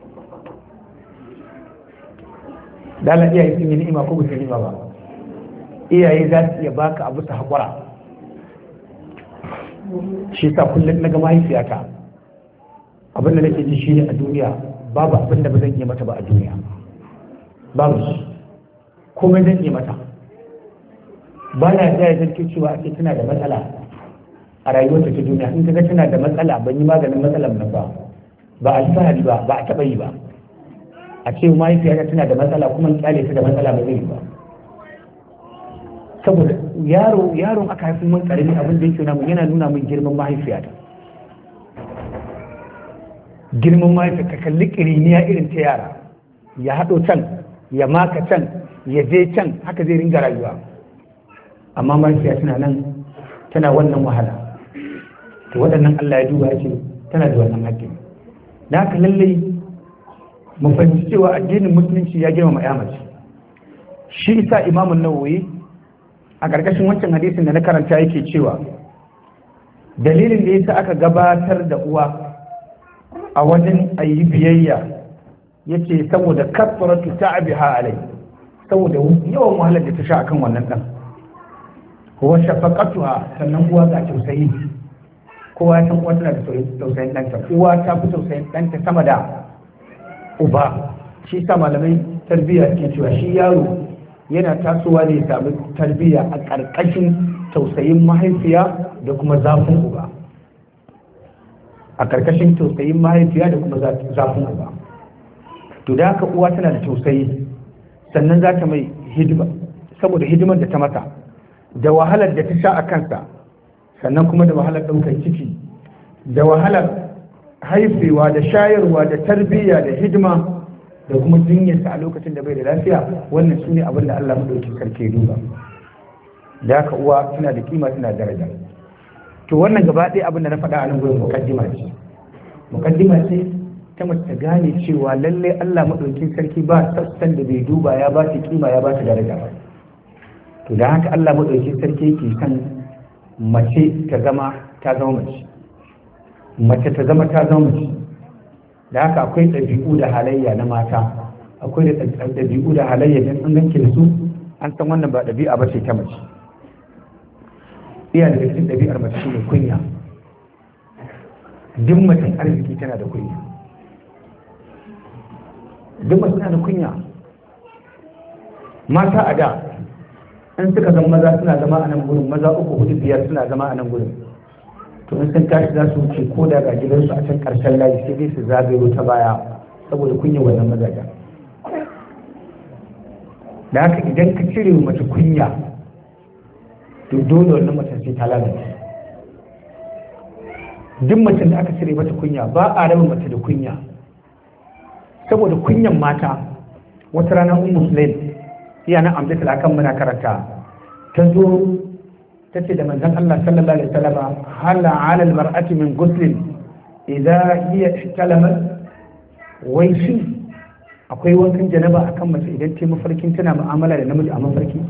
dala iyaye sun yi ni'ima ko ba su ni'ima ba iyaye za su iya baka abu ta haƙura shi sa kullum na ga mahaifiyata abin da nake ji shi ne a duniya babu abin da ba zan iya mata ba a duniya babu shi komai zan iya mata ba na da ya zarke cewa ake tana da matsala a rayuwarta ta duniya in ka ga tana da matsala ban yi maganin matsalar nan ba ba alfahari ba ba a taɓa yi ba a ce mahaifiyata tana da matsala kuma in kyale ta da matsala ba zai yi ba saboda yaro yaron aka haifin mun karami abin da yake namu yana nuna min girman mahaifiyata girman mahaifiya ka kalli kiriniya irin ta yara ya haɗo can ya maka can ya je can haka zai ringa rayuwa amma mahaifiya tana nan tana wannan wahala to waɗannan Allah ya duba ya ce tana da wannan haƙƙi da haka lallai mu fahimci cewa addinin musulunci ya girmama ya mace shi isa imamun nawawi a ƙarƙashin wancan hadisin da na karanta yake cewa dalilin da yasa aka gabatar da uwa a wajen ayi biyayya yace saboda kasratu ta'biha alai saboda yawan wahalar da ta sha akan wannan dan huwa shafaqatuha sannan uwa ga tausayi kowa ya san uwa tana da tausayin ɗanta uwa ta fi tausayin ɗanta sama da uba shi sa malamai tarbiyya ke cewa shi yaro yana tasowa ne ya sami tarbiyya a ƙarƙashin tausayin mahaifiya da kuma zafin uba a ƙarƙashin tausayin mahaifiya da kuma zafin uba to da haka uwa tana da tausayi sannan za ta mai hidima saboda hidimar da ta mata da wahalar da ta sha a kansa sannan kuma da wahalar ɗaukar ciki da wahalar haifewa da shayarwa da tarbiyya da hidima da kuma jinyarsa a lokacin da bai da lafiya wannan su ne abin da Allah maɗaukin sarki duba da haka uwa tana da kima tana daraja to wannan gaba ɗaya abin da na faɗa a nan gurin mukaddima ce mukaddima ce ta mace ta gane cewa lalle Allah maɗaukin sarki ba sassan da bai duba ya ba ta kima ya ba ta daraja to da haka Allah madaukakin sarki yake san mace ta zama ta zama mace mace ta zama ta zama mace da haka akwai ɗabi'u da halayya na mata akwai da ɗabi'u da halayya don an ganke da su an san wannan ba ɗabi'a ba ce ta mace iya daga cikin ɗabi'ar mace shi ne kunya duk macen arziki tana da kunya duk mace tana da kunya mata a da in suka zama maza suna zama a nan gurin maza uku hudu biyar suna zama a nan gurin to in sun tashi za su wuce ko da ga gidansu a can karshen layi sai dai su zagayo ta baya saboda kunya wannan mazajen da haka idan ka cire mace kunya to dole wannan mace sai ta lalace duk mace da aka cire mata kunya ba a raba mace da kunya saboda kunyan mata wata rana ummu sulaim iya nan amdatul akan muna karanta ta zo ta ce da manzon Allah sallallahu alaihi wasallam hal ala almar'ati min ghusl idza hiya ihtalamat wai shi akwai wankan janaba akan mace idan ta mafarkin tana mu'amala da namiji a mafarki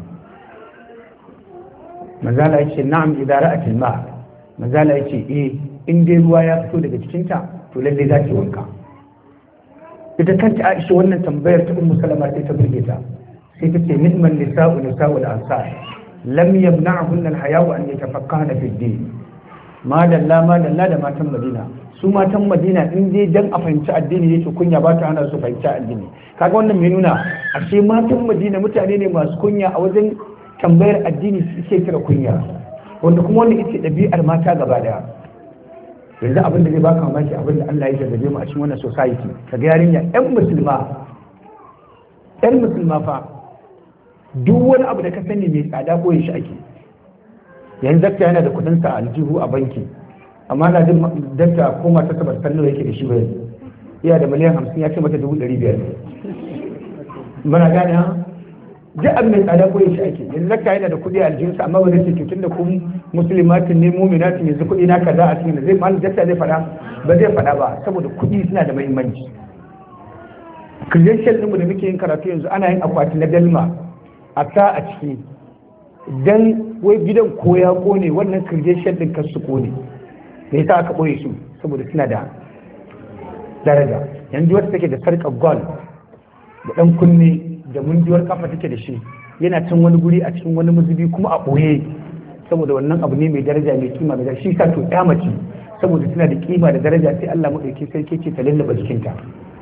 manzala yace na'am idza ra'at alma manzala yace eh in dai ruwa ya fito daga cikinta to lalle za ki wanka ita kanta Aisha wannan tambayar ta Ummu Salama sai ta burge ta sai ta ce ni'man nisa'u nisa'u al-ansar lam yamna'hunna al-haya'u an yatafaqqahna fi ad-din ma dalla ma dalla da matan Madina su matan Madina in dai dan a fahimci addini yake kunya ba ta hana su fahimci addini kaga wannan mai nuna ashe matan Madina mutane ne masu kunya a wajen tambayar addini suke kira kunya wanda kuma wannan ita ɗabi'ar mata gaba daya yanzu abin da zai baka mamaki abin da Allah ya jarrabe mu a cikin wannan society kaga yarinya ƴan musulma ƴan musulma fa duk wani abu da ka sani mai tsada boye shi ake yanzu dakta yana da kudin sa a aljihu a banki amma na jin dakta ko mata ta barkan nawa yake da shi bai iya da miliyan hamsin ya ce mata dubu ɗari biyar muna gane ha duk abin mai tsada boye shi ake yanzu dakta yana da kudi a aljihun sa amma ba zai ce tun da ku musulmatin ne mu'minatin yanzu kudi na kaza a cikin zai mal dakta zai fada ba zai fada ba saboda kudi suna da muhimmanci credential ɗinmu da muke yin karatu yanzu ana yin akwati na dalma a sa a ciki dan wai gidan ko ya kone wannan credential din kan su kone me yasa aka boye su saboda suna da daraja yanzu wata take da sarkar gold da dan kunne da munduwar kafa take da shi yana cin wani guri a cikin wani muzubi kuma a boye saboda wannan abu ne mai daraja mai kima mai daraja shi sa to ya mace saboda suna da kima da daraja sai Allah madauki sai ke ce ta lallaba jikinta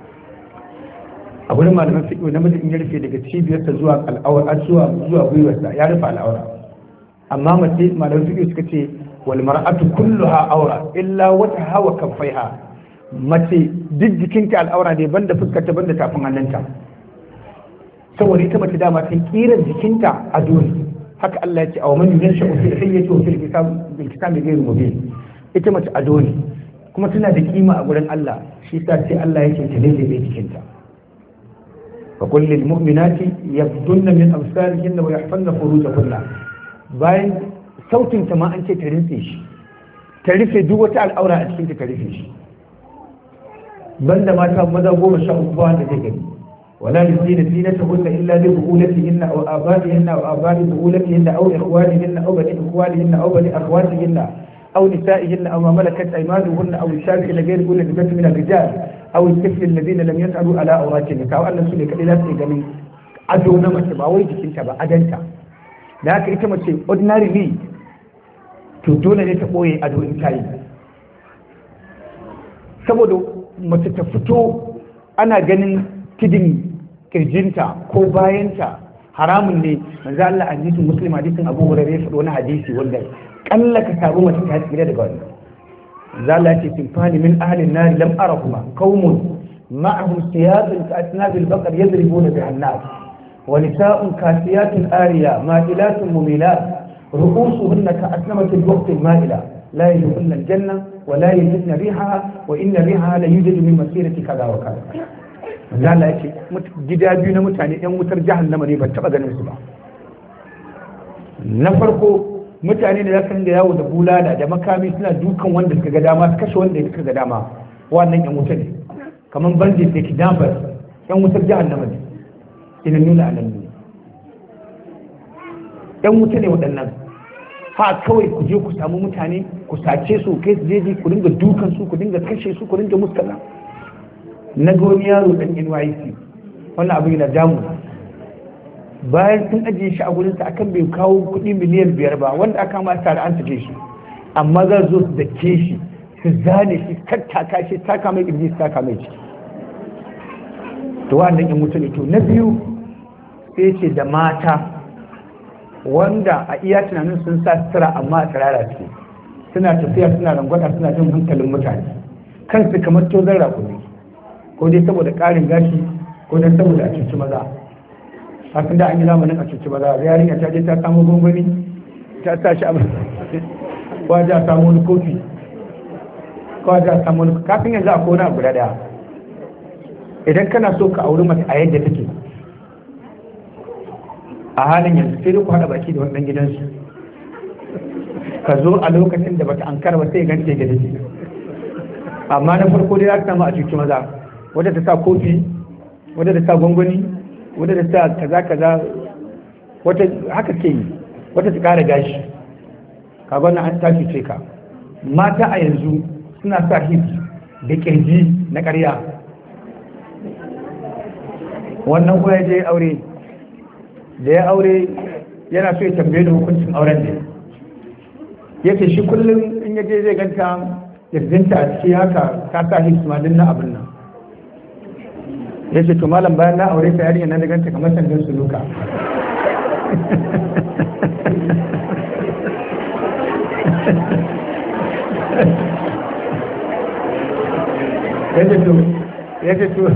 a gurin malaman fiqh namiji in ya rufe daga cibiyarsa zuwa al'aura zuwa zuwa gwiwarsa ya rufe al'aura amma mace malaman fiqh suka ce wal mar'atu kulluha aura illa wajhaha wa kaffaiha mace duk jikinta al'aura ne banda fuskarta banda tafin hannunta saboda ita mace dama ta kiran jikinta a dole haka Allah ya ce aw man yunashu fi hiyyati wa fil kitab bil kitab ghayr mubin ita mace a dole kuma tana da kima a gurin Allah shi sa sai Allah yake ta daidai jikinta فكل المؤمنات يغضن من أبصارهن ويحفظن فروجهن bayan sautin ta ma an ce ta rinse shi ta rufe duk wata al'aura a cikin ta rufe shi banda mata maza goma sha uku ba wanda zai gani wala lisina zinatahunna illa li bu'ulatihinna aw abaihinna aw abai bu'ulatihinna aw ikhwanihinna aw bani ikhwanihinna aw bani akhwatihinna aw nisa'ihinna aw ma malakat aymanuhunna aw shafi'ina ghayr ulil bati min ar-rijal aw al-tifl alladhina lam yas'alu ala awratihim ka wannan sune kadai za su gani ado na mace ba wai jikinta ba adanta da haka ita mace ordinarily to dole ne ta boye ado in tayi saboda mace ta fito ana ganin kidin kirjinta ko bayanta haramun ne manzo Allah hadisin muslim hadisin Abu Hurairah ya faɗi wani hadisi wanda kalla ka samu mace ta tsira daga wannan zalla ce sinfani min ahli an-nar lam arahuma qaumun ma'ahum siyadun ka'atnab al-baqar yadribuna biha an-nas wa nisa'un kasiyatun ariya ma'ilatun mumilat ru'usuhunna ka'asnamati al-waqt al-ma'ila la yadkhulna al-janna wa la yajidna rihaha wa inna rihaha la yujadu min masirati kaza wa kaza zalla ce gida biyu na mutane yan wutar jahannama ne ba taba ganin su ba na farko mutane da za su ringa yawo da bulala da makami suna dukan wanda suka ga dama su kashe wanda suka ga dama wannan yan wuta ne kamar bandit da kidnappers yan wutar jahannama ne ina nuna a nan yan wuta ne waɗannan. Ha kawai ku je ku samu mutane ku sace su kai su jeji ku dinga dukan su ku dinga kashe su ku dinga muskala. Na ga wani yaro ɗan N Y C wannan abu yana damu, bayan sun ajiye shi a gurinsa akan bai kawo kuɗi miliyan biyar ba wanda aka ma tare an sake shi, amma za zo su dake shi su zane shi tattaka shi taka mai ƙirji su taka mai ciki. To wannan in mutu ne. To na biyu sai ce da mata wanda a iya tunanin sun sa sutura amma a tsirara ce, suna tafiya suna rangwada suna jin hankalin mutane, kansu kamar tozon rakumi, ko dai saboda ƙarin gashi ko dai saboda a cuci maza. Hakan da an yi zamanin a cuci maza, yarinya ta je ta samu gwangwani ta sa shi a ko a samu wani kofi ko a samu wani kafin yanzu a kona guda daya. Idan kana so ka auri mace a yadda take a halin yanzu sai dai ku haɗa baki da wannan gidansu, ka zo a lokacin da bata ankara ba sai gance ga take. Amma na farko dai za ka samu a cuci maza, wadda ta sa kofi, wadda ta sa gwangwani, wadda ta sa kaza kaza, wata haka ke yi, wata ta kara gashi, ka wannan an tashi ce ka. Mata a yanzu suna sa hip da kirji na ƙarya. Wannan kuma ya je aure, da ya aure yana so ya tambaye da hukuncin auren ne, ya ce shi kullum in ya je zai ganta kirjinta a ciki haka ta sa hip ma na abin nan. Ya ce to malam bayan na aure ta yarinya na da ganta kamar sandan su luka. ya ce to ya ce to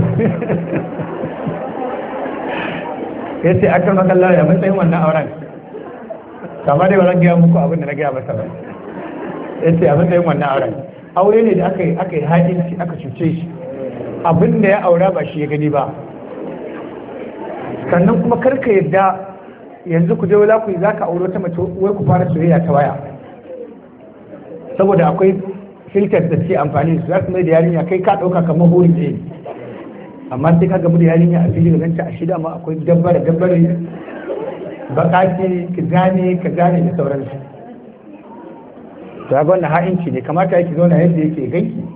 ya ce akan makalla ya matsayin wannan auren, kama dai ba zan gaya muku abin da na gaya masa ba. Ya ce a matsayin wannan auren aure ne da aka yi aka yi haɗinci aka cuce shi, abin da ya aura ba shi ya gani ba. Sannan kuma karka yadda yanzu ku je wala ku za ka aure ta mace wai ku fara soyayya ta waya, saboda akwai filters da suke amfani su za su mai da yarinya kai ka ɗauka kamar hori ne, amma sai ka gamu da yarinya a fili ga ganta a shida ma akwai dabbare dabbare bakaki ka gane ka gane da sauransu. To ga wannan ha'inci ne, kamata yake zauna yadda yake ganki.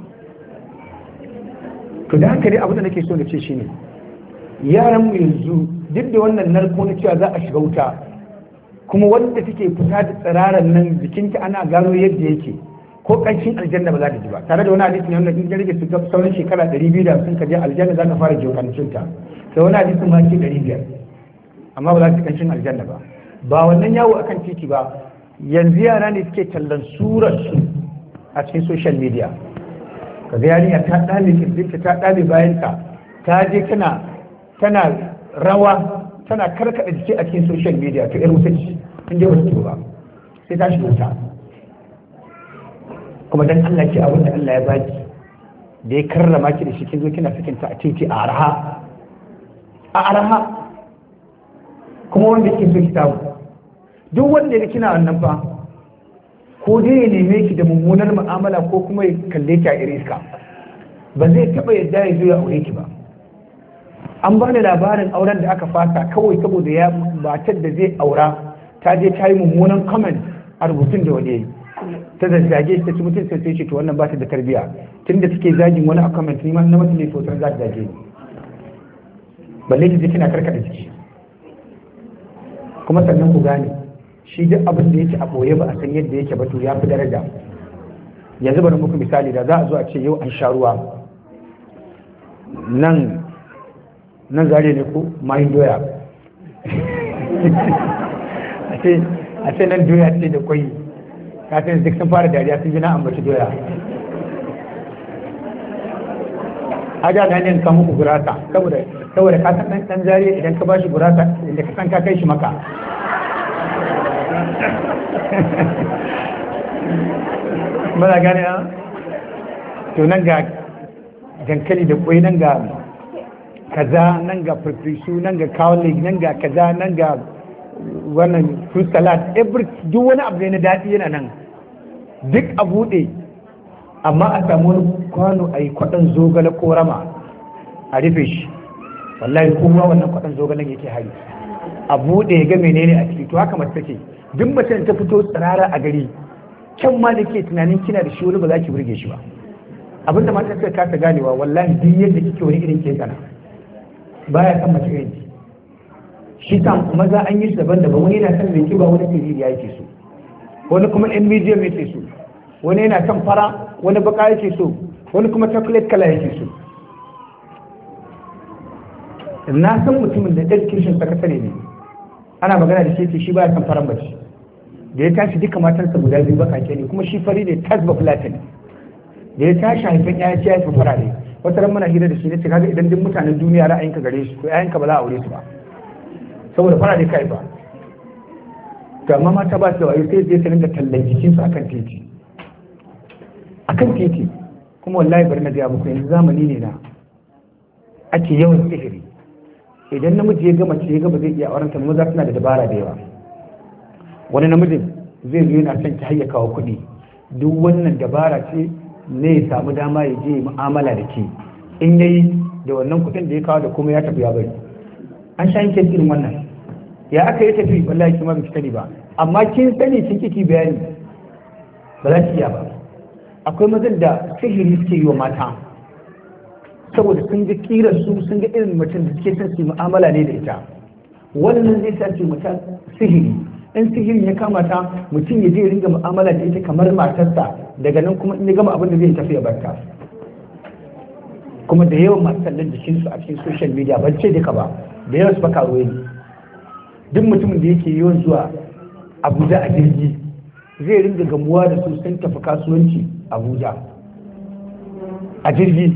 To da haka dai abin da nake so na ce shine yaran mu yanzu duk da wannan narko na cewa za a shiga wuta, kuma wanda take fita da tsiraran nan jikinta ana gano yadda yake, ko kanshin aljanna ba za ta ji ba, tare da wani hadisi ne wanda in rage su ga sauran shekara ɗari biyu da hamsin ka je aljanna za ka fara jokancin ta, sai wani hadisi ma ke ɗari biyar amma ba za ta kanshin aljanna ba. Ba wannan yawo akan titi ba, yanzu yara ne suke tallan surar su a cikin social media, kaga yarinya ta ɗame kirjinta ta ɗame bayanta ta je tana tana rawa tana karkaɗa jiki a cikin social media, to yar wuta ce in je wasu ba sai ta shiga wuta. Kuma dan Allah ke abin da Allah ya baki da ya karrama ki da shi kin zo kina sakinta a titi a arha a arha kuma wanda ke so ki samu. Duk wanda ya kina wannan fa ko dai ya neme ki da mummunar mu'amala ko kuma ya kalle ki a iriska, ba zai taba yadda ya zo ya aure ki ba. An ba da labarin auren da aka fasa kawai saboda ya matar da zai aura ta je ta yi mummunan comment a rubutun da wani ya yi, ta zazzage ta ci mutum sai ce to wannan ba ta da tarbiyya, tunda take zagin wani a comment ni ma na mutum ne to za ta zage ni, balle ki je kina karkada jiki. Kuma sannan ku gane shi duk abin da yake a ɓoye ba a san yadda yake ba to ya fi daraja. Yanzu bari muku misali, da za a zo a ce yau an sha ruwa nan nan zare ne ko mayin doya a ce nan doya ce da kwai, kafin duk sun fara dariya sun ji na ambaci doya. Aja na ne ka muku gurasa saboda saboda ka san dan zariya idan ka bashi gurasa inda ka san ka kai shi maka. Muna gane a to nan ga dankali da kwai, nan ga kaza, nan ga farfesu, nan ga kawalik, nan ga kaza, nan ga wannan fruit salad, every duk wani abu ne na daɗi yana nan duk a buɗe, amma a samu wani kwano a yi kwaɗon zogale ko rama a rufe shi, wallahi kuma wannan kwaɗon zogalen yake hari. a buɗe ya ga menene a ciki. To haka mace take, duk mace ta fito tsirara a gari, kyan ma da ke tunanin kina da shi wani ba za ki burge shi ba. Abinda mata suka kasa ganewa, wallahi duk yadda kike wani irin ke tsana baya san mace irin ki. Shi ta maza an yi su daban-daban, wani yana son mai kiba, wani siriri ya yake so, wani kuma ɗan medium yake so, wani yana son fara, wani baka yake so, wani kuma chocolate kala yake so. Na san mutumin da ɗan kishin sakatare ne, ana magana da shi ce shi baya son faran mace, da ya tashi duka matansa guda biyu bakake ne, kuma shi fari ne tas ba fulatin. Da ya tashi haifin ya ce ya fi fara ne. Wata ran muna hira da shi ne ce kaga idan duk mutanen duniya ra'ayinka gare su, to ƴaƴanka ba za a aure su ba, saboda fara ne kai ba. To amma mata ba su da wayo, sai zai rinka tallan jikinsu akan titi akan titi kuma wallahi bari na gaya muku, yanzu zamani ne na ake yawan sihiri. Idan namiji ya gama ce ya gaba zai iya auren ta, maza suna da dabara da yawa. Wani namijin zai zo yana son ki hayya kawo kuɗi, duk wannan dabara ce ne ya samu dama ya je mu'amala da ke, in yayi da wannan kuɗin da ya kawo da kuma ya tafi ya bari. An sha yin irin wannan, ya aka yi tafi wallahi kima biki sani ba, amma kin sani kin kiki bayani ba za ki iya ba. Akwai mazan da sihiri suke yi wa mata saboda sun ga kirar su, sun ga irin mutum da suke son su mu'amala ne da ita. Wannan zai sa ce mutum sihiri, in sihirin ya kama ta mutum ya je ringa mu'amala da ita kamar matarsa, daga nan kuma in ya gama abin da zai tafi ya barka. Kuma da yawan masu tallan jikinsu a cikin social media, ban ce duka ba, da yawan su baka ruwa ne. Duk mutumin da yake yawan zuwa Abuja a jirgi zai ringa gamuwa da su sun tafi kasuwanci Abuja a jirgi.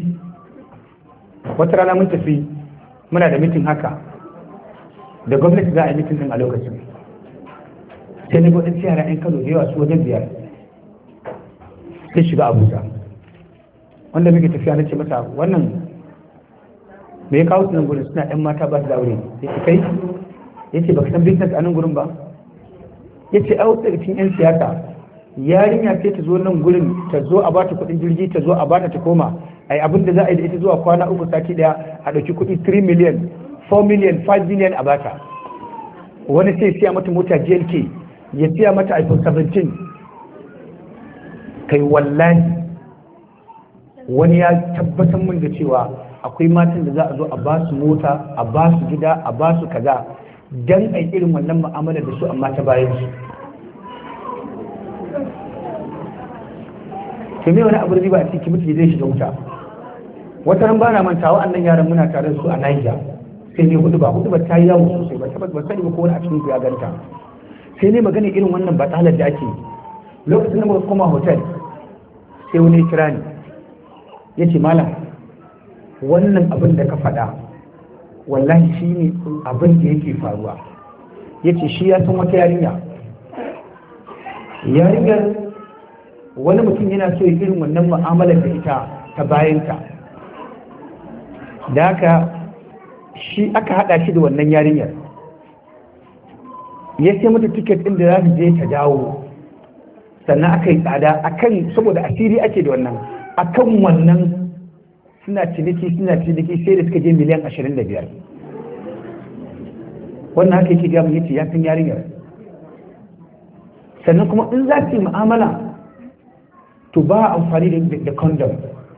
Wata rana mun tafi muna da mitin haka da gwamnati, za a yi mitin din a lokacin, sai na gwamnati yara 'yan Kano da yawa su wajen biyar sai shiga Abuja. Wanda muke tafiya na ce mata, wannan me ya kawo su nan gurin? Suna 'yan mata ba su da aure. Ya ce kai, ya ce baka san business a nan gurin ba? Ya ce a wasu daga cikin 'yan siyasa yarinya sai ta zo nan gurin, ta zo a bata kuɗin jirgi, ta zo a bata ta koma, ai abin da za a yi da ita zuwa kwana uku sati daya, a ɗauki kuɗi three million, four million, five million a bata. Wani sai siya mata mota G L K, ya siya mata iPhone seventeen. Kai wallahi wani ya tabbatar min da cewa akwai matan da za a zo a ba su mota, a ba su gida, a ba su kaza, dan ai irin wannan mu'amala da su, amma ta bayan su. To me wani abu riba a cikin mutum zai shiga wuta. Wata ran bana mantawa annan yaran muna tare da su a Niger, sai ne hudu ba hudu ba ta yi yawo sosai ba, tabbas ba sani ba ko wani a cikin ku ya ganta. Sai ne magana irin wannan batalar da ake. Lokacin da muka koma hotel sai wani ya kira ni ya ce, malam wannan abin da ka faɗa wallahi shi ne abin da yake faruwa. Ya ce shi ya san wata yarinya, yarinyar wani mutum yana so ya irin wannan mu'amalar da ita ta bayanta, da haka shi aka haɗa shi da wannan yarinyar, ya sai mata tiket ɗin da za su je ta dawo, sannan aka yi tsada akan, saboda asiri ake da wannan, akan wannan suna ciniki suna ciniki sai da suka je miliyan ashirin da biyar. Wannan haka yake gamu yace ya san yarinyar. Sannan kuma in za su yi mu'amala to ba amfani da condom.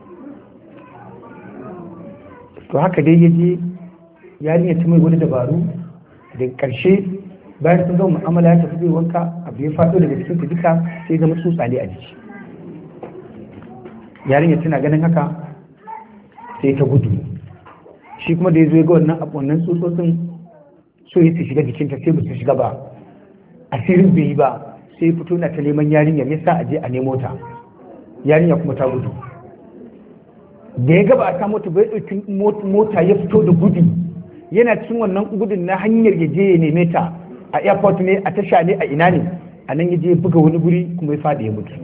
To haka dai ya je yarinyar ta mai wani dabaru, da ƙarshe bayan sun zama mu'amala ya tafi zai wanka, abu ya faɗo daga cikin ta duka sai zama tsutsale a jiki. Yarinyar tana ganin haka sai ta gudu, shi kuma da ya zo ya ga wannan wannan tsutsotsin so ya shiga jikinta sai ba su shiga ba, asirin bai yi ba, sai fito na ta neman yarinyar, ya sa a je a nemo ta. Yarinya kuma ta gudu, da ya gaba a samu ta bai ɗauki mota ya fito da gudu, yana cikin wannan gudun na hanyar ya je ya neme ta a airport ne, a tasha ne, a ina ne, a nan ya je ya buga wani guri kuma ya faɗi ya mutu.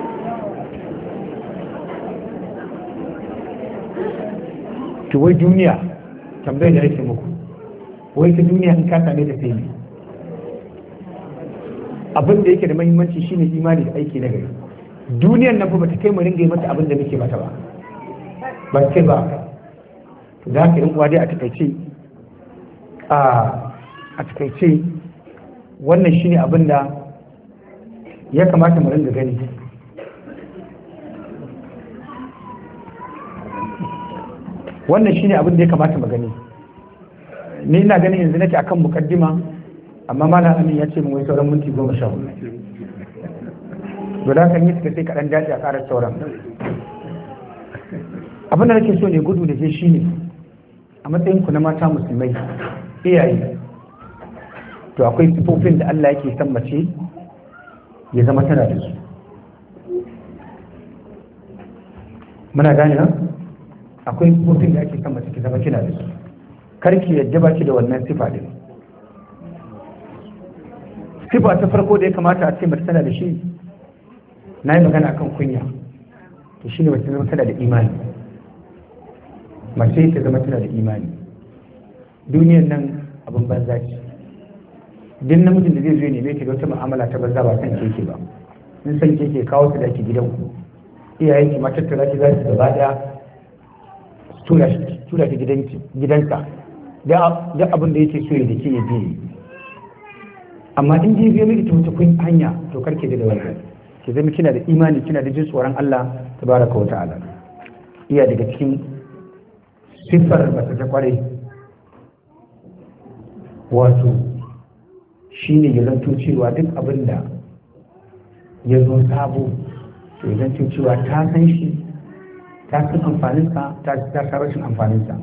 to wai duniya tambayar da nake muku, wai ta duniya in ka same da sai abin da yake da muhimmanci shine imani da aiki na gari. Duniyar nan fa bata kai mu ringa yi mata abin da muke mata ba, ba kai ba. To da haka in uwa dai a takaice a a takaice wannan shine abin da ya kamata mu ringa gani. wannan shine abin da ya kamata mu gani ni ina ganin yanzu nake akan mukaddima amma malam Amin ya ce mu wai sauran minti goma sha hudu dole kan yi suka sai kaɗan dace a ƙarar sauran. Abin da nake so ne gudu da ke shine a matsayin ku na mata musulmai iyaye, to akwai sifofin da Allah yake son mace ya zama tana da su. Muna gane na akwai sifofin da ake son mace ki zama kina da su, kar ki yadda ba ki da wannan sifa din. Sifa ta farko da ya kamata a ce mace tana da shi, na yi magana akan kunya, to shine mace zama tana da imani. Mace ta zama tana da imani. Duniyar nan abin banza ce, duk namijin da zai zo neme ki da wata mu'amala ta banza ba san keke ba, in san keke kawo su da ki gidanku, iyayen ki matar ta zaki za su gaba daya tura ki gidanka da abin da yake so ya da ke ya je. Amma in je biyo miki ta wata kun hanya, to karke da wannan, ki zama kina da imani, kina da jin tsoron Allah tabaraka wa ta'ala. Iya daga cikin siffar mace ta kwarai wato shine ya zanto cewa duk abin da ya zo sabo, to ya zanto cewa ta san shi, ta san amfaninsa, ta san rashin amfaninsa.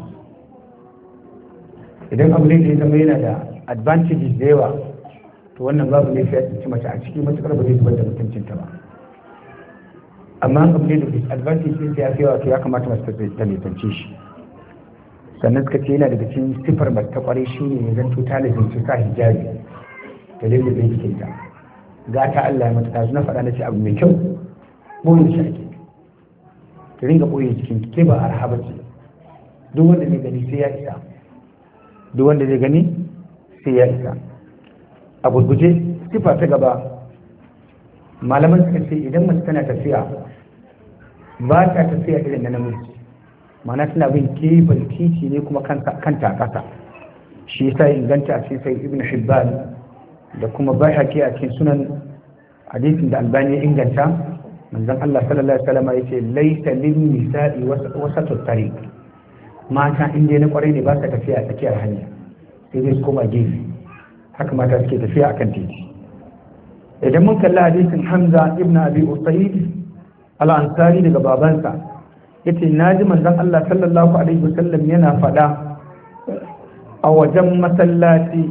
Idan abu ne da ya zama yana da advantages da yawa, to wannan babu ne ya ci mace a ciki matuƙar ba zai zubar da mutuncinta ba. Amma abu ne da disadvantages ya fi yawa, to ya kamata mace ta nisance shi. Sannan suka ce yana daga cikin siffar mace ta kwarai shi ne ya zanto ta lizinci sa hijabi da lullube jikinta. Gata Allah ya mata tazu na faɗa na ce abu mai kyau ɓoye shi ake, ki ringa ɓoye jikin ke ba arha ba ce. Duk wanda zai gani sai ya isa, duk wanda zai gani sai ya isa. A gurguje sifa ta gaba, malaman suka ce idan mace tana tafiya ba ta tafiya irin na namiji, mana tana bin kebal titi ne kuma kanta a ƙasa. Shi yasa inganta a cikin sai Ibn Hibban da kuma Baihaqi a cikin sunan hadisin da Albani ya inganta, manzon Allah sallallahu alaihi wasallam yace laysa lin nisa'i wasatut tariq, mata inda na kwarai ne ba ta tafiya a tsakiyar hanya, sai dai su koma gefe. Haka mata suke tafiya akan titi. Idan mun kalli hadisin Hamza ibn Abi Usayd al-Ansari daga babansa, yace naji manzon Allah sallallahu alaihi wasallam yana faɗa a wajen masallaci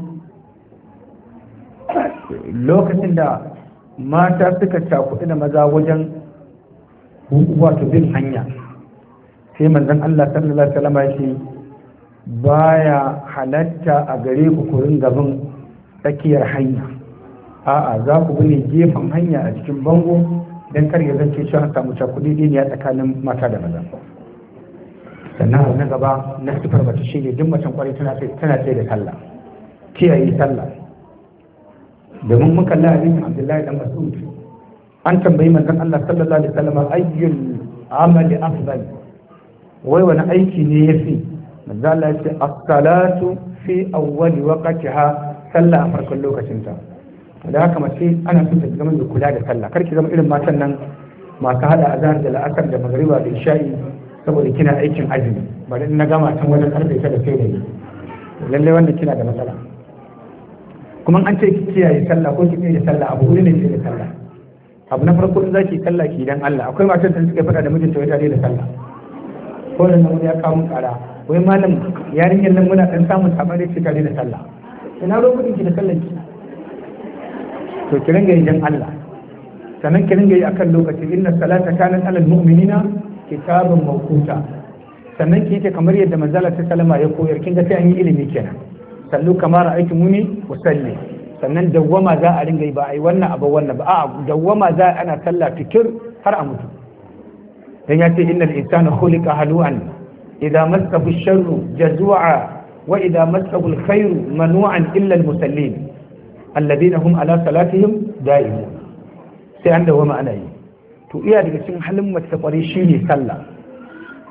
lokacin da mata suka cakuɗi da maza wajen wato bin hanya, sai manzon Allah sallallahu alaihi wasallam yace baya halatta a gare ku kurin gaban tsakiyar hanya, a'a za ku bi gefen hanya a cikin bango don kar ya zance shi an samu cakuɗi ne a tsakanin mata da maza. Sannan abu na gaba na sifar mace shi ne duk macen kwarai tana tsaye da sallah, kiyaye sallah. Domin mun kalli hadisin Abdullahi dan Mas'ud, an tambayi manzon Allah sallallahu alaihi wasallam ayyul amali afdal, wai wani aiki ne yafi? Manzon Allah ya ce as-salatu fi awwali waqtiha, sallah a farkon lokacinta. Da haka mace ana son ta zama mai kula da sallah, kar ki zama irin matan nan masu hada azhar da la'asar da magriba da isha'i saboda kina aikin azumi, bari na gama can wajen karfe ta da sai da ni, lalle wannan kina da matsala. Kuma an ce ki kiyaye sallah ko ki kiyaye sallah, abu ne ne da sallah. Abu na farko in zaki sallah ki dan Allah. Akwai matan da suka faɗa da mijinta wai tare da sallah, ko da nan ya kawo mun kara, wai malam yarinyar nan muna dan samun sabani ce tare da sallah. Ina lokacin ki da sallah ki? To ki ringa yi dan Allah, sannan ki ringa yi akan lokaci. Inna salata kanat alal mu'minina kitabun mawquta. Sannan ki yi kamar yadda manzala ta salama ya koyar, kin ga sai an yi ilimi kenan. Sallu kamar ra'aytumuni usalli. Sannan dawwama za a ringa yi, ba ai wannan abu wannan ba, a'a dawwama za ana sallah fikir har a mutu. Dan ya ce innal insana khuliqa halu'an idza massahu ash-sharru jazua wa idza massahu al-khairu manu'an illa al-musallin alladina hum ala salatihim da'imun. Sai an dawama ana yi. To iya daga cikin halin mace kware shine sallah,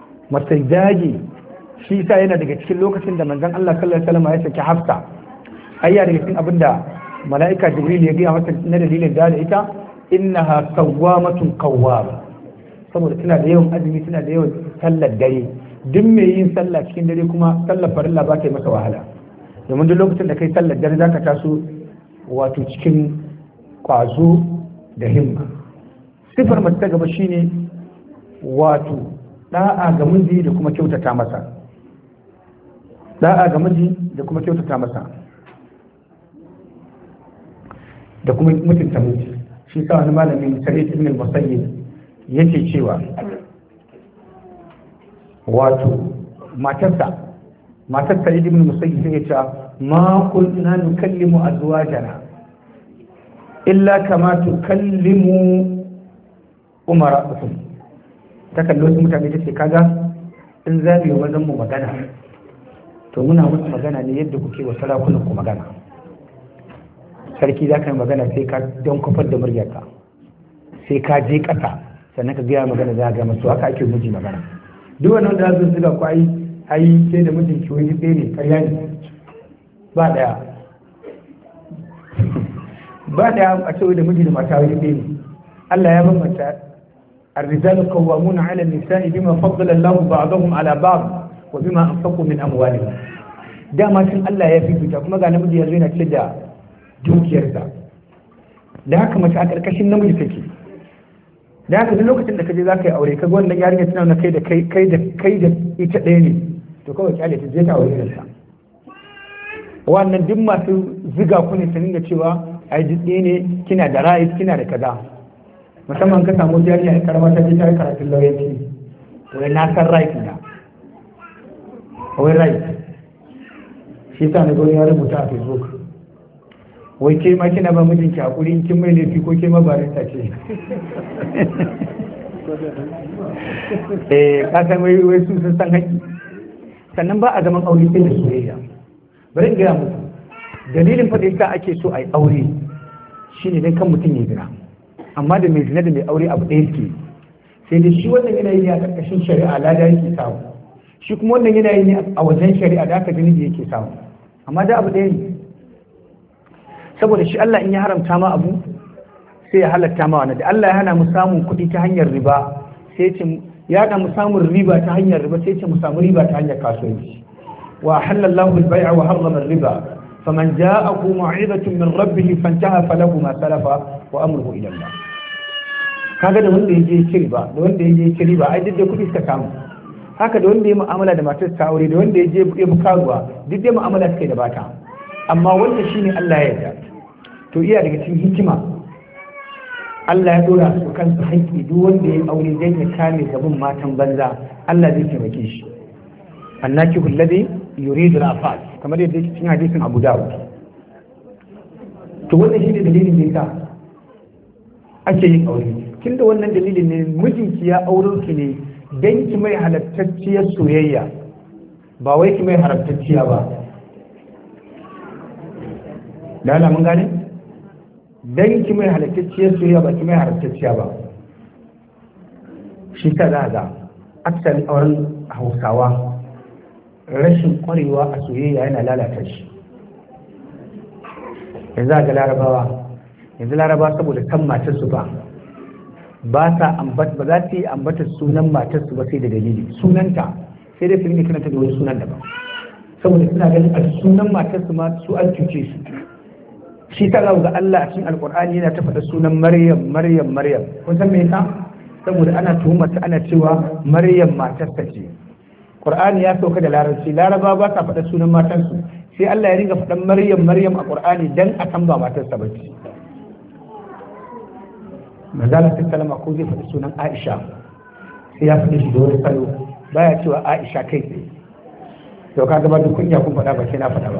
mace daji. Shi sa yana daga cikin lokacin da manzon Allah sallallahu alaihi wasallam ya saki Hafsa ayya daga cikin abinda mala'ika jibril ya gaya mata na dalilin da da ita innaha sawwamatun qawwama saboda tana da yawan azumi tana da yawan sallar dare duk mai yin sallah cikin dare kuma sallar farilla ba ta yi masa wahala domin duk lokacin da kai sallar dare zaka taso wato cikin kwazo da himma. Sifar mace ta gaba shine wato da'a ga miji da kuma kyautata masa da'a ga miji da kuma kyautata masa da kuma mutunta miji. Shi sa wani malamin Sa'id ibn al-Musayyib yake cewa wato matarsa matar Sa'id ibn al-Musayyib take cewa ma kunna nukallimu azwajana illa kama tukallimu umara'ukum. ta kalli wasu mutane ta ce kaga in za mu yi wajen mu magana to muna musu magana ne yadda kuke wa sarakunan ku magana. Sarki za ka yi magana sai ka don kofar da muryarka sai ka je ƙasa sannan ka gaya magana za ga masu haka ake miji magana. Duk wannan da zai zuga ku ai ai sai da mijin ki wani ɗaya ne karya ne ba ɗaya ba ɗaya a cewa da miji da mata wani ɗaya ne. Allah ya bambanta الرجال قوامون على النساء بما فضل الله بعضهم على بعض وبما أنفقوا من أموالهم. dama shin Allah ya fifita kuma ga namiji yanzu yana cike da dukiyarsa da haka mace a ƙarƙashin namiji take. Da haka duk lokacin da kaje za ka yi aure kaga wannan yarinya tana na kai da kai kai da kai da ita ɗaya ne to kawai kyale ta je ta aure irinsa. Wannan duk masu ziga ku ne su dinga cewa ai duk ɗaya ne kina da ra'ayi kina da kaza. Musamman ka samu jariya a karama ta je ta yi karatun lauyanci wai na san right na wai right shi sa na gani ya rubuta a Facebook wai ke ma kina ba mijinki hakuri in kin mai laifi ko ke ma barista ce eh ka san wai wai su sun san haƙi. Sannan ba a zaman aure sai da soyayya. Bari in gaya muku dalilin fa da yasa ake so a yi aure shine dan kan mutum ya zina. Amma da mai zina da mai aure abu ɗaya ke sai dai shi wannan yanayi ne a ƙarƙashin shari'a lada yake samu shi kuma wannan yanayi ne a wajen shari'a da aka gani da yake samu amma da abu ɗaya ne saboda shi Allah in ya haramta ma abu sai ya halatta ma wani da Allah ya hana mu samun kuɗi ta hanyar riba sai ce ya hana mu samun riba ta hanyar riba sai ce mu samu riba ta hanyar kasuwanci wa halallahu al-bai'a wa harrama riba faman ja'ahu mau'izatun min rabbih fantaha falahu ma salafa wa amruhu ila Allah. Kaga da wanda yaje ci riba da wanda yaje ci riba ai duk da kuɗi suka samu. Haka da wanda ya mu'amala da matar ta aure da wanda yaje ya bukaruwa duk da mu'amala suka yi da bata. Amma wanda shine Allah ya yarda. To iya daga cikin hikima Allah ya dora su kansu haƙƙi duk wanda ya aure dan ya kame gaban matan banza Allah zai taimake shi. Annaki alladhi yuridu al-afat kamar yadda yake cikin hadisin Abu Dawud. To wannan shine dalilin da yasa ake yin aure. Tunda wannan dalilin ne mijinki ya auro ki ne dan ki mai halattacciyar soyayya ba wai ki mai haramtacciya ba. Lala mun gane? Dan ki mai halattacciyar soyayya ba ki mai haramtacciya ba. Shi ta zaga aksarin auren Hausawa rashin kwarewa a soyayya yana lalata shi. Yanzu ga larabawa yanzu larabawa saboda kan matarsu ba ba ta ambata ba za ta yi ambata sunan matarsu ba sai da dalili sunanta sai dai su rinka kiranta da wani sunan daban saboda suna ganin a sunan matarsu ma su an cuce su. Shi ta ga Allah a cikin alkur'ani yana ta faɗa sunan Maryam Maryam Maryam kun san me yasa saboda ana tuhumar ta ana cewa Maryam matarsa ce. Qur'ani ya sauka da larabci laraba ba sa faɗa sunan matarsu sai Allah ya ringa faɗan Maryam Maryam a Qur'ani dan a san ba matarsa ba ce. Manzala sallama ko zai faɗi sunan Aisha sai ya faɗi shi da wani salo baya cewa Aisha kai tsaye. To ka gaba da kunya kun faɗa ba sai na faɗa ba.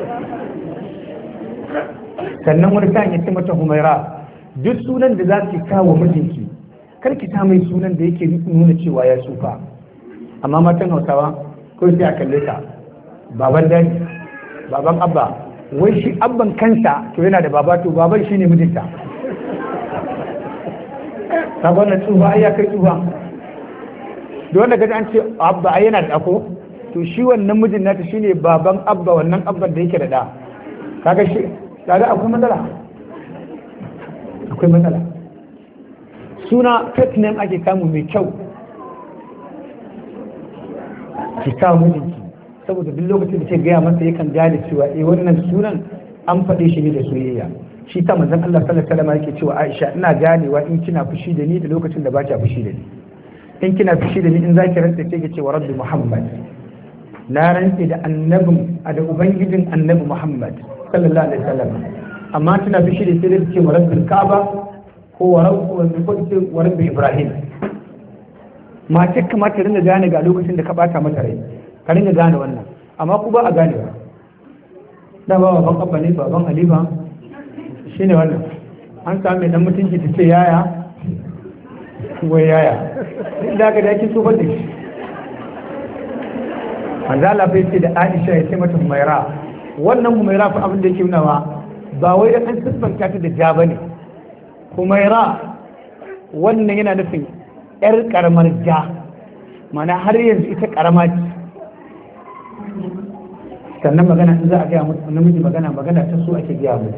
Sannan wani sa'in ya ce mata Humaira duk sunan da za ki kawo mijinki kar ki sa mai sunan da yake nuna cewa ya tsufa. Amma matan Hausawa ko sai a kalle ta baban dani baban abba wai shi abban kansa to yana da baba to baban shine mijinta. Sabon na tsufa ai ya kai tsufa da wanda gaji an ce abba ai yana da ako to shi wannan mijin nata shine baban abba wannan abban da yake da da kaga shi kaga akwai matsala akwai matsala suna fake name ake samu mai kyau ki sa mijinki saboda duk lokacin da ke gaya masa yakan gane cewa eh wannan sunan an faɗe shi ne da soyayya shi ta manzon Allah sallallahu alaihi wasallam yake cewa Aisha ina ganewa in kina fushi da ni da lokacin da ba kya fushi da ni in kina fushi da ni in zaki rantsa sai ki ce wa rabbi Muhammad na rantsa da annabin da ubangijin annabi Muhammad sallallahu alaihi wasallam amma kina fushi da sai ki ce wa rabbil Kaaba ko wa rabbi wa rabbi Ibrahim mace kamata ringa gane ga lokacin da ka bata mata rai ka ringa gane wannan amma ku ba a gane ba da ba baban abba ne baban alifa shine wannan an samu mai dan mutunci ta ce yaya wai yaya da ka da yake so bane shi manzo Allah bai ce da Aisha ya ce mata Humaira wannan Humaira fa abin da yake nunawa ba wai da an siffanta ta da ja bane Humaira wannan yana nufin yar karamar ja mana har yanzu ita karama ce sannan magana in za a gaya musu namiji magana magana ta so ake gaya musu